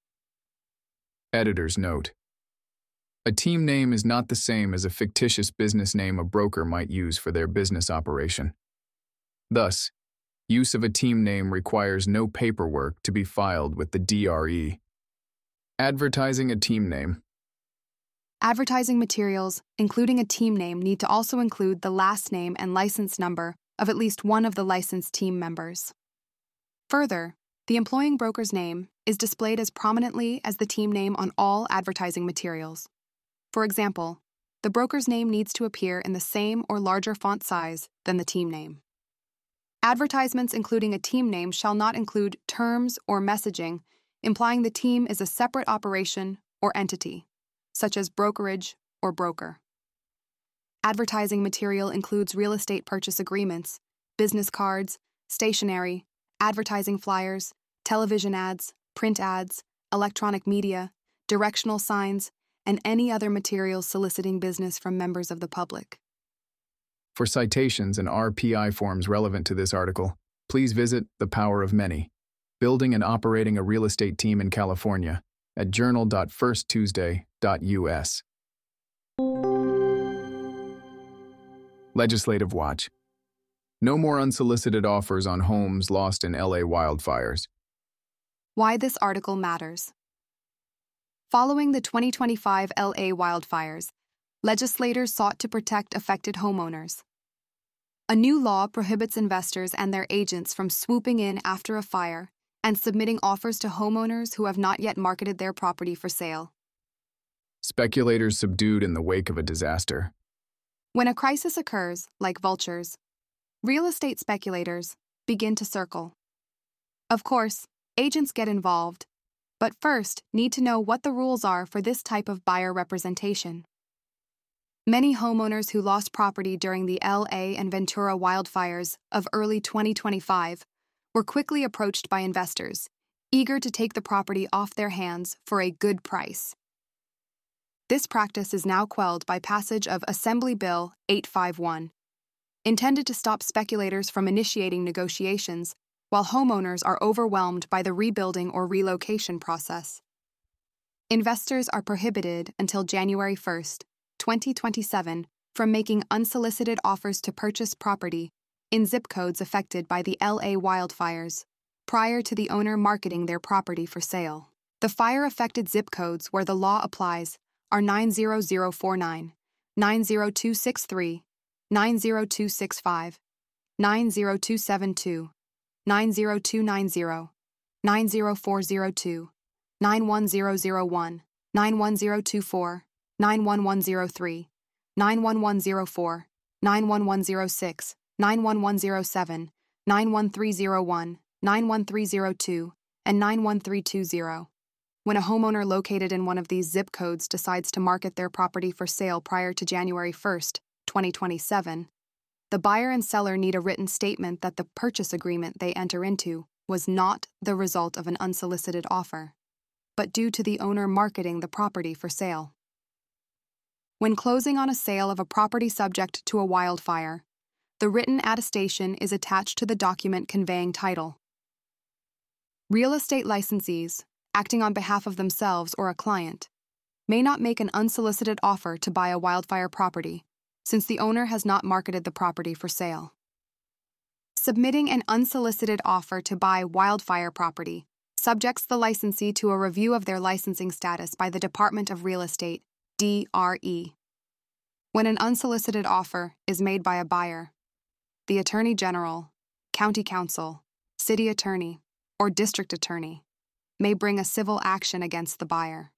Editor's note. A team name is not the same as a fictitious business name a broker might use for their business operation. Thus, use of a team name requires no paperwork to be filed with the DRE. Advertising a team name. Advertising materials, including a team name, need to also include the last name and license number of at least one of the licensed team members. Further, The employing broker's name is displayed as prominently as the team name on all advertising materials. For example, the broker's name needs to appear in the same or larger font size than the team name. Advertisements including a team name shall not include terms or messaging implying the team is a separate operation or entity, such as brokerage or broker. Advertising material includes real estate purchase agreements, business cards, stationery, advertising flyers, television ads, print ads, electronic media, directional signs, and any other materials soliciting business from members of the public. For citations and RPI forms relevant to this article, please visit The Power of Many, Building and Operating a Real Estate Team in California at journal.firsttuesday.us. Legislative Watch. No more unsolicited offers on homes lost in LA wildfires. Why this article matters. Following the 2025 LA wildfires, legislators sought to protect affected homeowners. A new law prohibits investors and their agents from swooping in after a fire and submitting offers to homeowners who have not yet marketed their property for sale. Speculators subdued in the wake of a disaster. When a crisis occurs, like vultures, real estate speculators begin to circle. Of course, agents get involved, but first need to know what the rules are for this type of buyer representation. Many homeowners who lost property during the LA and Ventura wildfires of early 2025 were quickly approached by investors, eager to take the property off their hands for a good price. This practice is now quelled by passage of Assembly Bill 851, intended to stop speculators from initiating negotiations while homeowners are overwhelmed by the rebuilding or relocation process. Investors are prohibited until January 1st, 2027, from making unsolicited offers to purchase property in zip codes affected by the LA wildfires prior to the owner marketing their property for sale. The fire-affected zip codes where the law applies are 90049, 90263, 90265, 90272, 90290, 90402, 91001, 91024, 91103, 91104, 91106, 91107, 91301, 91302, and 91320. When a homeowner located in one of these zip codes decides to market their property for sale prior to January 1st, 2027, the buyer and seller need a written statement that the purchase agreement they enter into was not the result of an unsolicited offer, but due to the owner marketing the property for sale. When closing on a sale of a property subject to a wildfire, the written attestation is attached to the document conveying title. Real estate licensees, acting on behalf of themselves or a client, may not make an unsolicited offer to buy a wildfire property, since the owner has not marketed the property for sale. Submitting an unsolicited offer to buy wildfire property subjects the licensee to a review of their licensing status by the Department of Real Estate, DRE. When an unsolicited offer is made by a buyer, the Attorney General, County Council, City Attorney, or District Attorney may bring a civil action against the buyer.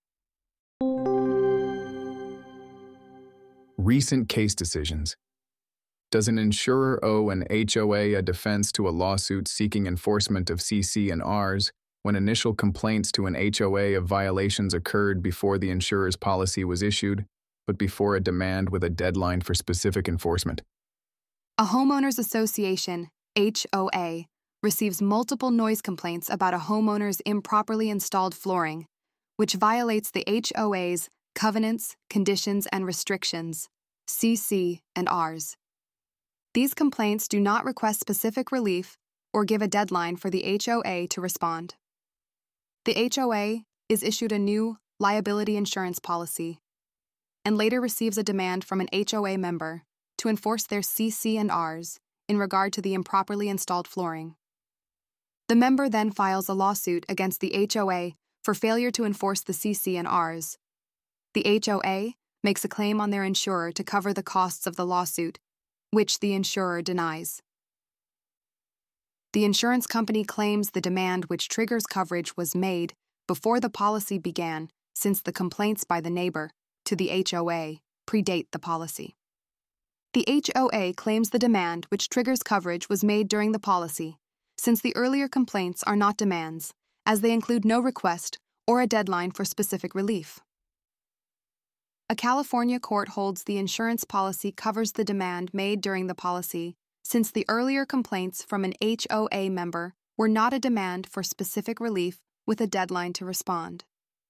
Recent case decisions. Does an insurer owe an HOA a defense to a lawsuit seeking enforcement of CC and Rs when initial complaints to an HOA of violations occurred before the insurer's policy was issued, but before a demand with a deadline for specific enforcement? A homeowners association, HOA, receives multiple noise complaints about a homeowner's improperly installed flooring, which violates the HOA's covenants, conditions, and restrictions, CC and Rs. These complaints do not request specific relief or give a deadline for the HOA to respond. The HOA is issued a new liability insurance policy and later receives a demand from an HOA member to enforce their CC and Rs in regard to the improperly installed flooring. The member then files a lawsuit against the HOA for failure to enforce the CC and Rs. The HOA makes a claim on their insurer to cover the costs of the lawsuit, which the insurer denies. The insurance company claims the demand which triggers coverage was made before the policy began, since the complaints by the neighbor to the HOA predate the policy. The HOA claims the demand which triggers coverage was made during the policy, since the earlier complaints are not demands, as they include no request or a deadline for specific relief. A California court holds the insurance policy covers the demand made during the policy, since the earlier complaints from an HOA member were not a demand for specific relief with a deadline to respond.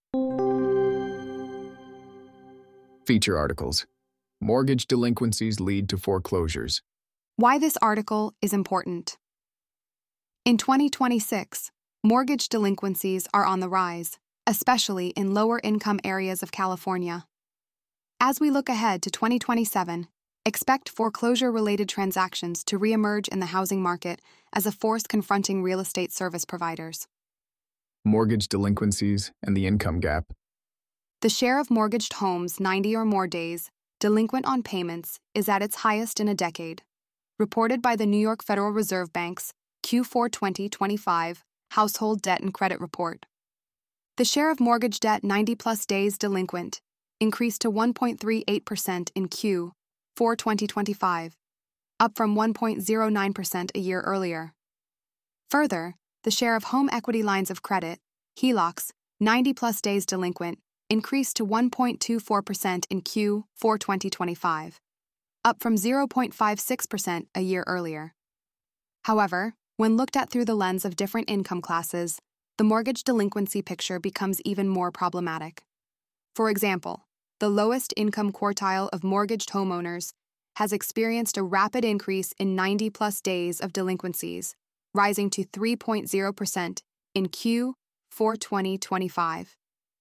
Feature articles. Mortgage delinquencies lead to foreclosures. Why this article is important. In 2026, mortgage delinquencies are on the rise, especially in lower-income areas of California. As we look ahead to 2027, expect foreclosure-related transactions to reemerge in the housing market as a force confronting real estate service providers. Mortgage delinquencies and the income gap. The share of mortgaged homes 90 or more days delinquent on payments is at its highest in a decade, reported by the New York Federal Reserve Bank's Q4 2025 Household Debt and Credit Report. The share of mortgage debt 90-plus days delinquent increased to 1.38% in Q4 2025, up from 1.09% a year earlier. Further, the share of home equity lines of credit, HELOCs, 90-plus days delinquent, increased to 1.24% in Q4 2025, up from 0.56% a year earlier. However, when looked at through the lens of different income classes, the mortgage delinquency picture becomes even more problematic. For example, the lowest income quartile of mortgaged homeowners has experienced a rapid increase in 90-plus days of delinquencies, rising to 3.0% in Q4 2025.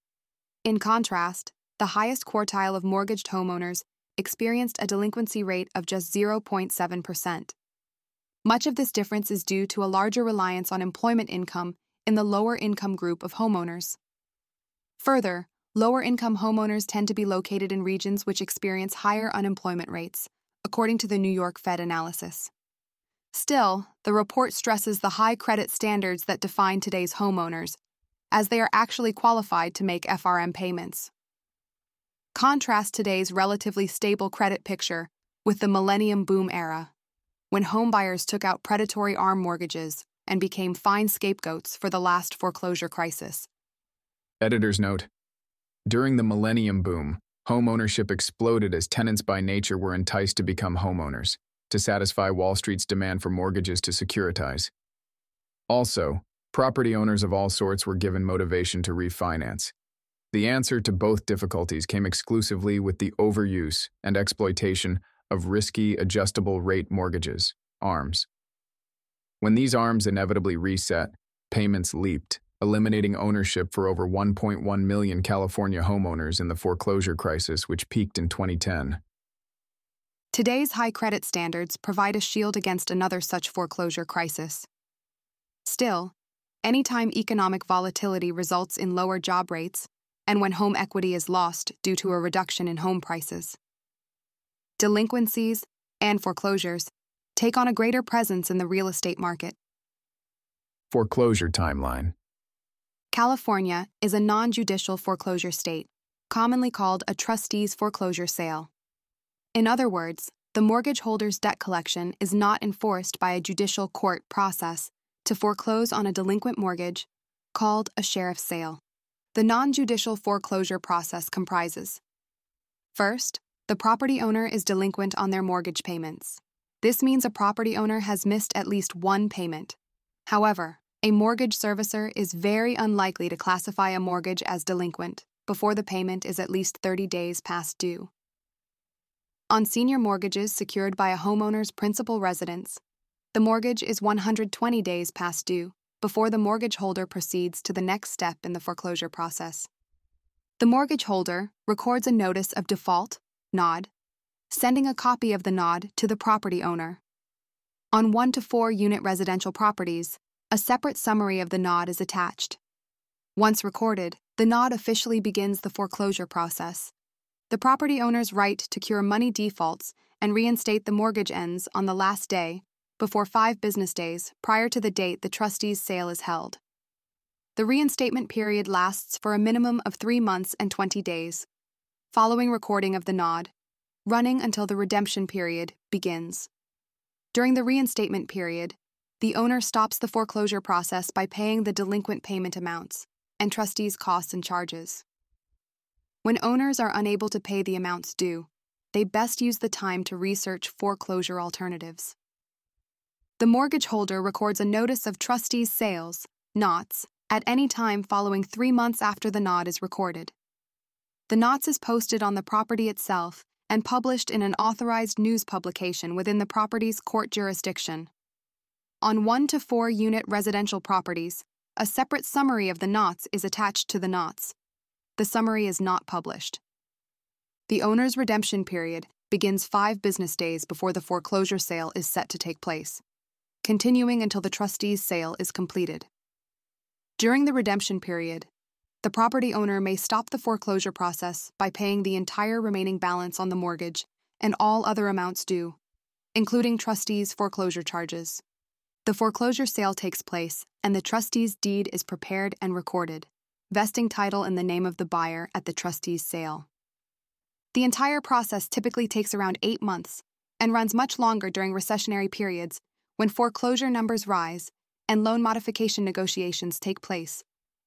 In contrast, the highest quartile of mortgaged homeowners experienced a delinquency rate of just 0.7%. Much of this difference is due to a larger reliance on employment income in the lower-income group of homeowners. Further, lower-income homeowners tend to be located in regions which experience higher unemployment rates, according to the New York Fed analysis. Still, the report stresses the high credit standards that define today's homeowners, as they are actually qualified to make FRM payments. Contrast today's relatively stable credit picture with the millennium boom era, when homebuyers took out predatory ARM mortgages and became fine scapegoats for the last foreclosure crisis. Editor's note. During the millennium boom, homeownership exploded as tenants by nature were enticed to become homeowners, to satisfy Wall Street's demand for mortgages to securitize. Also, property owners of all sorts were given motivation to refinance. The answer to both difficulties came exclusively with the overuse and exploitation of risky adjustable-rate mortgages, ARMs. When these ARMs inevitably reset, payments leaped, eliminating ownership for over 1.1 million California homeowners in the foreclosure crisis, which peaked in 2010. Today's high credit standards provide a shield against another such foreclosure crisis. Still, anytime economic volatility results in lower job rates, and when home equity is lost due to a reduction in home prices, delinquencies and foreclosures take on a greater presence in the real estate market. Foreclosure timeline. California is a non-judicial foreclosure state, commonly called a trustee's foreclosure sale. In other words, the mortgage holder's debt collection is not enforced by a judicial court process to foreclose on a delinquent mortgage, called a sheriff's sale. The non-judicial foreclosure process comprises: first, the property owner is delinquent on their mortgage payments. This means a property owner has missed at least one payment. However, a mortgage servicer is very unlikely to classify a mortgage as delinquent before the payment is at least 30 days past due. On senior mortgages secured by a homeowner's principal residence, the mortgage is 120 days past due before the mortgage holder proceeds to the next step in the foreclosure process. The mortgage holder records a notice of default, NOD, sending a copy of the NOD to the property owner. On 1 to 4 unit residential properties, a separate summary of the NOD is attached. Once recorded, the NOD officially begins the foreclosure process. The property owner's right to cure money defaults and reinstate the mortgage ends on the last day, before 5 business days prior to the date the trustee's sale is held. The reinstatement period lasts for a minimum of 3 months and 20 days, following recording of the nod, running until the redemption period begins. During the reinstatement period, the owner stops the foreclosure process by paying the delinquent payment amounts and trustees' costs and charges. When owners are unable to pay the amounts due, they best use the time to research foreclosure alternatives. The mortgage holder records a notice of trustees' sales, NOTS, at any time following 3 months after the nod is recorded. The NOTS is posted on the property itself and published in an authorized news publication within the property's court jurisdiction. On 1 to 4 unit residential properties, a separate summary of the NOTS is attached to the NOTS. The summary is not published. The owner's redemption period begins 5 business days before the foreclosure sale is set to take place, continuing until the trustee's sale is completed. During the redemption period, the property owner may stop the foreclosure process by paying the entire remaining balance on the mortgage and all other amounts due, including trustees' foreclosure charges. The foreclosure sale takes place, and the trustee's deed is prepared and recorded, vesting title in the name of the buyer at the trustee's sale. The entire process typically takes around 8 months and runs much longer during recessionary periods when foreclosure numbers rise and loan modification negotiations take place.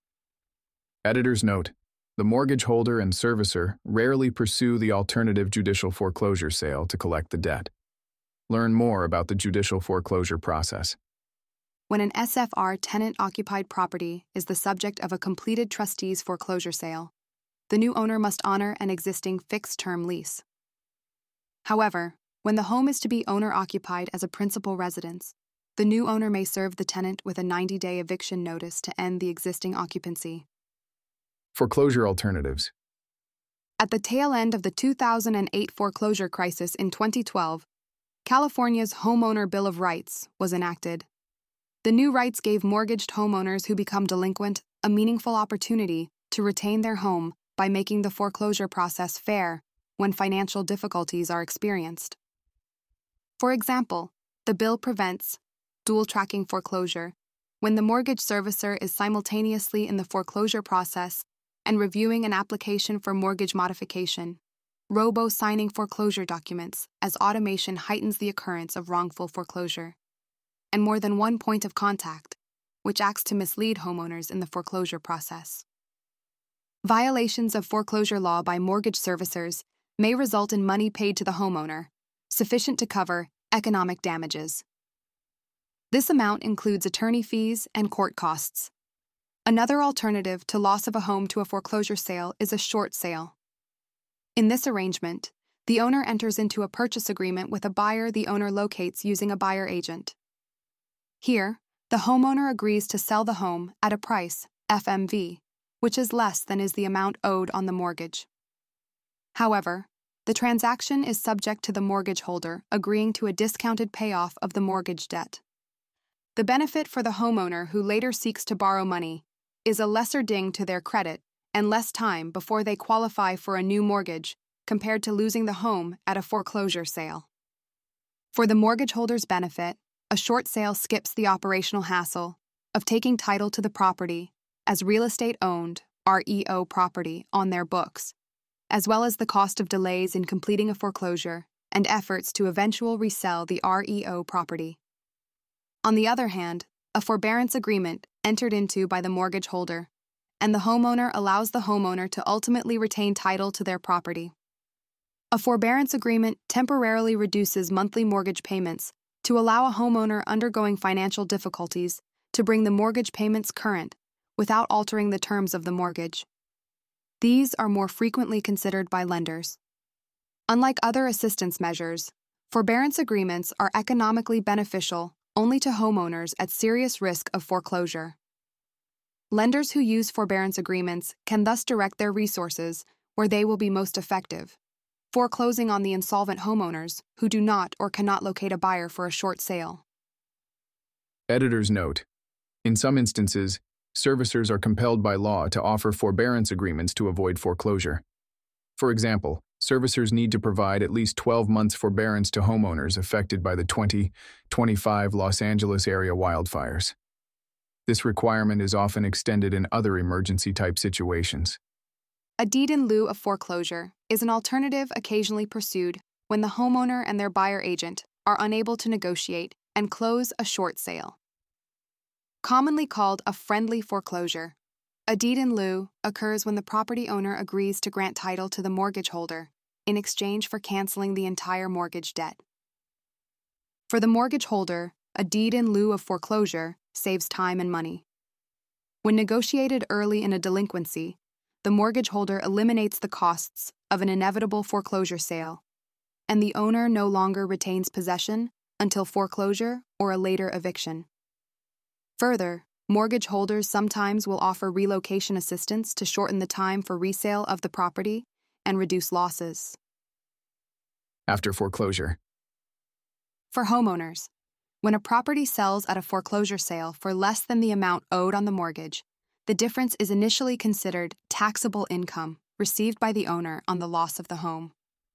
Editor's note: the mortgage holder and servicer rarely pursue the alternative judicial foreclosure sale to collect the debt. Learn more about the judicial foreclosure process. When an SFR tenant-occupied property is the subject of a completed trustee's foreclosure sale, the new owner must honor an existing fixed-term lease. However, when the home is to be owner-occupied as a principal residence, the new owner may serve the tenant with a 90-day eviction notice to end the existing occupancy. Foreclosure alternatives. At the tail end of the 2008 foreclosure crisis in 2012, California's Homeowner Bill of Rights was enacted. The new rights gave mortgaged homeowners who become delinquent a meaningful opportunity to retain their home by making the foreclosure process fair when financial difficulties are experienced. For example, the bill prevents dual-tracking foreclosure when the mortgage servicer is simultaneously in the foreclosure process and reviewing an application for mortgage modification, robo-signing foreclosure documents as automation heightens the occurrence of wrongful foreclosure, and more than one point of contact, which acts to mislead homeowners in the foreclosure process. Violations of foreclosure law by mortgage servicers may result in money paid to the homeowner, sufficient to cover economic damages. This amount includes attorney fees and court costs. Another alternative to loss of a home to a foreclosure sale is a short sale. In this arrangement, the owner enters into a purchase agreement with a buyer the owner locates using a buyer agent. Here, the homeowner agrees to sell the home at a price, FMV, which is less than is the amount owed on the mortgage. However, the transaction is subject to the mortgage holder agreeing to a discounted payoff of the mortgage debt. The benefit for the homeowner who later seeks to borrow money is a lesser ding to their credit and less time before they qualify for a new mortgage compared to losing the home at a foreclosure sale. For the mortgage holder's benefit, a short sale skips the operational hassle of taking title to the property as real estate owned REO property on their books, as well as the cost of delays in completing a foreclosure and efforts to eventually resell the REO property. On the other hand, a forbearance agreement entered into by the mortgage holder, and the homeowner allows the homeowner to ultimately retain title to their property. A forbearance agreement temporarily reduces monthly mortgage payments to allow a homeowner undergoing financial difficulties to bring the mortgage payments current without altering the terms of the mortgage. These are more frequently considered by lenders. Unlike other assistance measures, forbearance agreements are economically beneficial only to homeowners at serious risk of foreclosure. Lenders who use forbearance agreements can thus direct their resources where they will be most effective, foreclosing on the insolvent homeowners who do not or cannot locate a buyer for a short sale. Editor's note: in some instances, servicers are compelled by law to offer forbearance agreements to avoid foreclosure. For example, servicers need to provide at least 12 months forbearance to homeowners affected by the 2025 Los Angeles area wildfires. This requirement is often extended in other emergency-type situations. A deed in lieu of foreclosure is an alternative occasionally pursued when the homeowner and their buyer agent are unable to negotiate and close a short sale. Commonly called a friendly foreclosure, a deed in lieu occurs when the property owner agrees to grant title to the mortgage holder in exchange for canceling the entire mortgage debt. For the mortgage holder, a deed in lieu of foreclosure saves time and money. When negotiated early in a delinquency, the mortgage holder eliminates the costs of an inevitable foreclosure sale, and the owner no longer retains possession until foreclosure or a later eviction. Further, mortgage holders sometimes will offer relocation assistance to shorten the time for resale of the property and reduce losses. After foreclosure. For homeowners, when a property sells at a foreclosure sale for less than the amount owed on the mortgage, the difference is initially considered taxable income received by the owner on the loss of the home.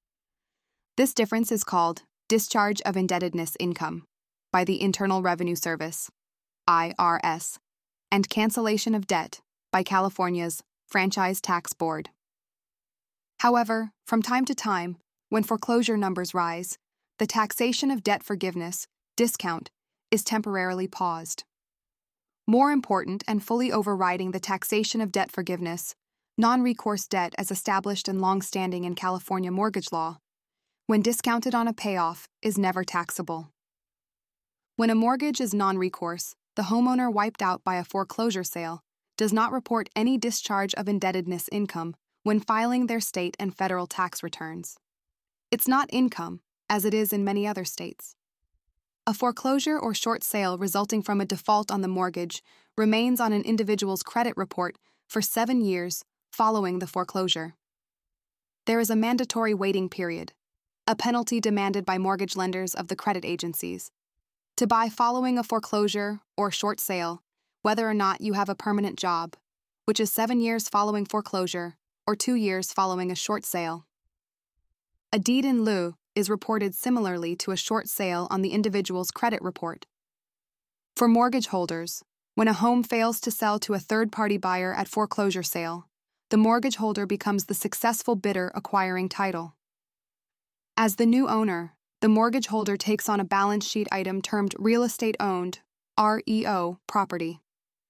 This difference is called discharge of indebtedness income by the Internal Revenue Service, IRS, and cancellation of debt by California's Franchise Tax Board. However, from time to time, when foreclosure numbers rise, the taxation of debt forgiveness discount is temporarily paused. More important and fully overriding the taxation of debt forgiveness, non-recourse debt as established and long-standing in California mortgage law, when discounted on a payoff, is never taxable. When a mortgage is non-recourse, the homeowner wiped out by a foreclosure sale does not report any discharge of indebtedness income when filing their state and federal tax returns. It's not income, as it is in many other states. A foreclosure or short sale resulting from a default on the mortgage remains on an individual's credit report for 7 years following the foreclosure. There is a mandatory waiting period, a penalty demanded by mortgage lenders of the credit agencies, to buy following a foreclosure or short sale, whether or not you have a permanent job, which is 7 years following foreclosure or 2 years following a short sale. A deed in lieu is reported similarly to a short sale on the individual's credit report. For mortgage holders, when a home fails to sell to a third-party buyer at foreclosure sale, the mortgage holder becomes the successful bidder acquiring title. As the new owner, the mortgage holder takes on a balance sheet item termed real estate owned, REO, property.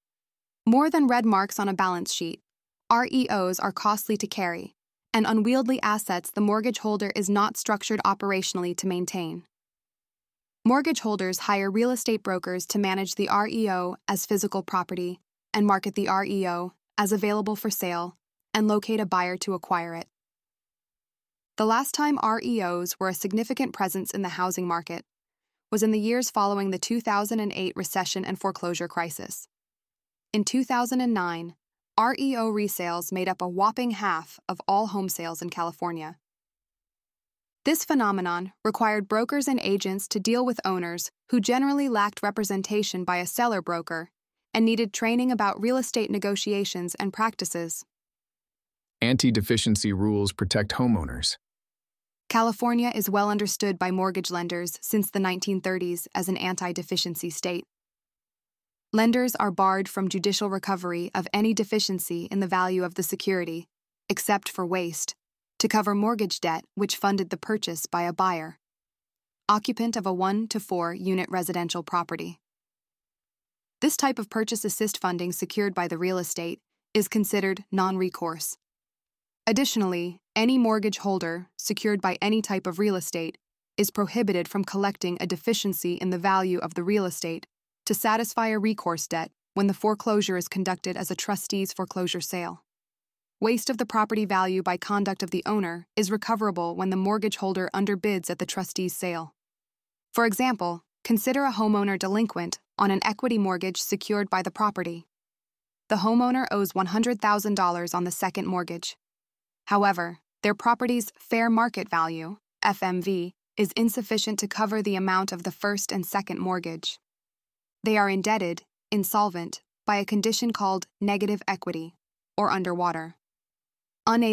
More than red marks on a balance sheet, REOs are costly to carry, and unwieldy assets the mortgage holder is not structured operationally to maintain. Mortgage holders hire real estate brokers to manage the REO as physical property and market the REO as available for sale and locate a buyer to acquire it. The last time REOs were a significant presence in the housing market was in the years following the 2008 recession and foreclosure crisis. In 2009, REO resales made up a whopping half of all home sales in California. This phenomenon required brokers and agents to deal with owners who generally lacked representation by a seller broker and needed training about real estate negotiations and practices. Anti-deficiency rules protect homeowners. California is well understood by mortgage lenders since the 1930s as an anti-deficiency state. Lenders are barred from judicial recovery of any deficiency in the value of the security, except for waste, to cover mortgage debt which funded the purchase by a buyer, occupant of a 1 to 4 unit residential property. This type of purchase assist funding secured by the real estate is considered non-recourse. Additionally, any mortgage holder secured by any type of real estate is prohibited from collecting a deficiency in the value of the real estate to satisfy a recourse debt when the foreclosure is conducted as a trustee's foreclosure sale. Waste of the property value by conduct of the owner is recoverable when the mortgage holder underbids at the trustee's sale. For example, consider a homeowner delinquent on an equity mortgage secured by the property. The homeowner owes $100,000 on the second mortgage. However, their property's fair market value, FMV, is insufficient to cover the amount of the first and second mortgage. They are indebted, insolvent, by a condition called negative equity, or underwater. Unable,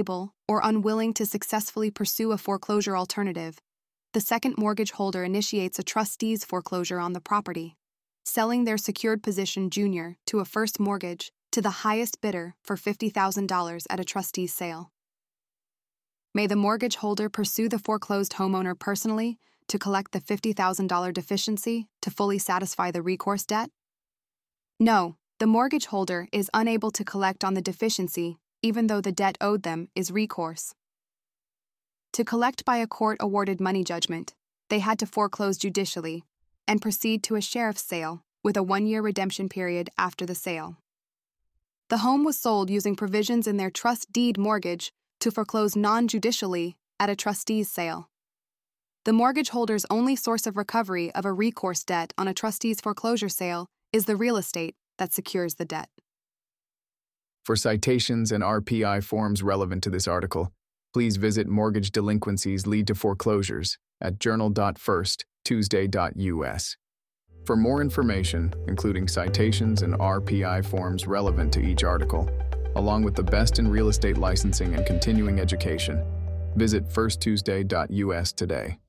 or unwilling to successfully pursue a foreclosure alternative, the second mortgage holder initiates a trustee's foreclosure on the property, selling their secured position junior to a first mortgage to the highest bidder for $50,000 at a trustee's sale. May the mortgage holder pursue the foreclosed homeowner personally to collect the $50,000 deficiency to fully satisfy the recourse debt? No, the mortgage holder is unable to collect on the deficiency even though the debt owed them is recourse. To collect by a court-awarded money judgment, they had to foreclose judicially and proceed to a sheriff's sale with a 1-year redemption period after the sale. The home was sold using provisions in their trust deed mortgage to foreclose non-judicially at a trustee's sale. The mortgage holder's only source of recovery of a recourse debt on a trustee's foreclosure sale is the real estate that secures the debt. For citations and RPI forms relevant to this article, please visit Mortgage Delinquencies Lead to Foreclosures at journal.firsttuesday.us. For more information, including citations and RPI forms relevant to each article, along with the best in real estate licensing and continuing education, visit firsttuesday.us today.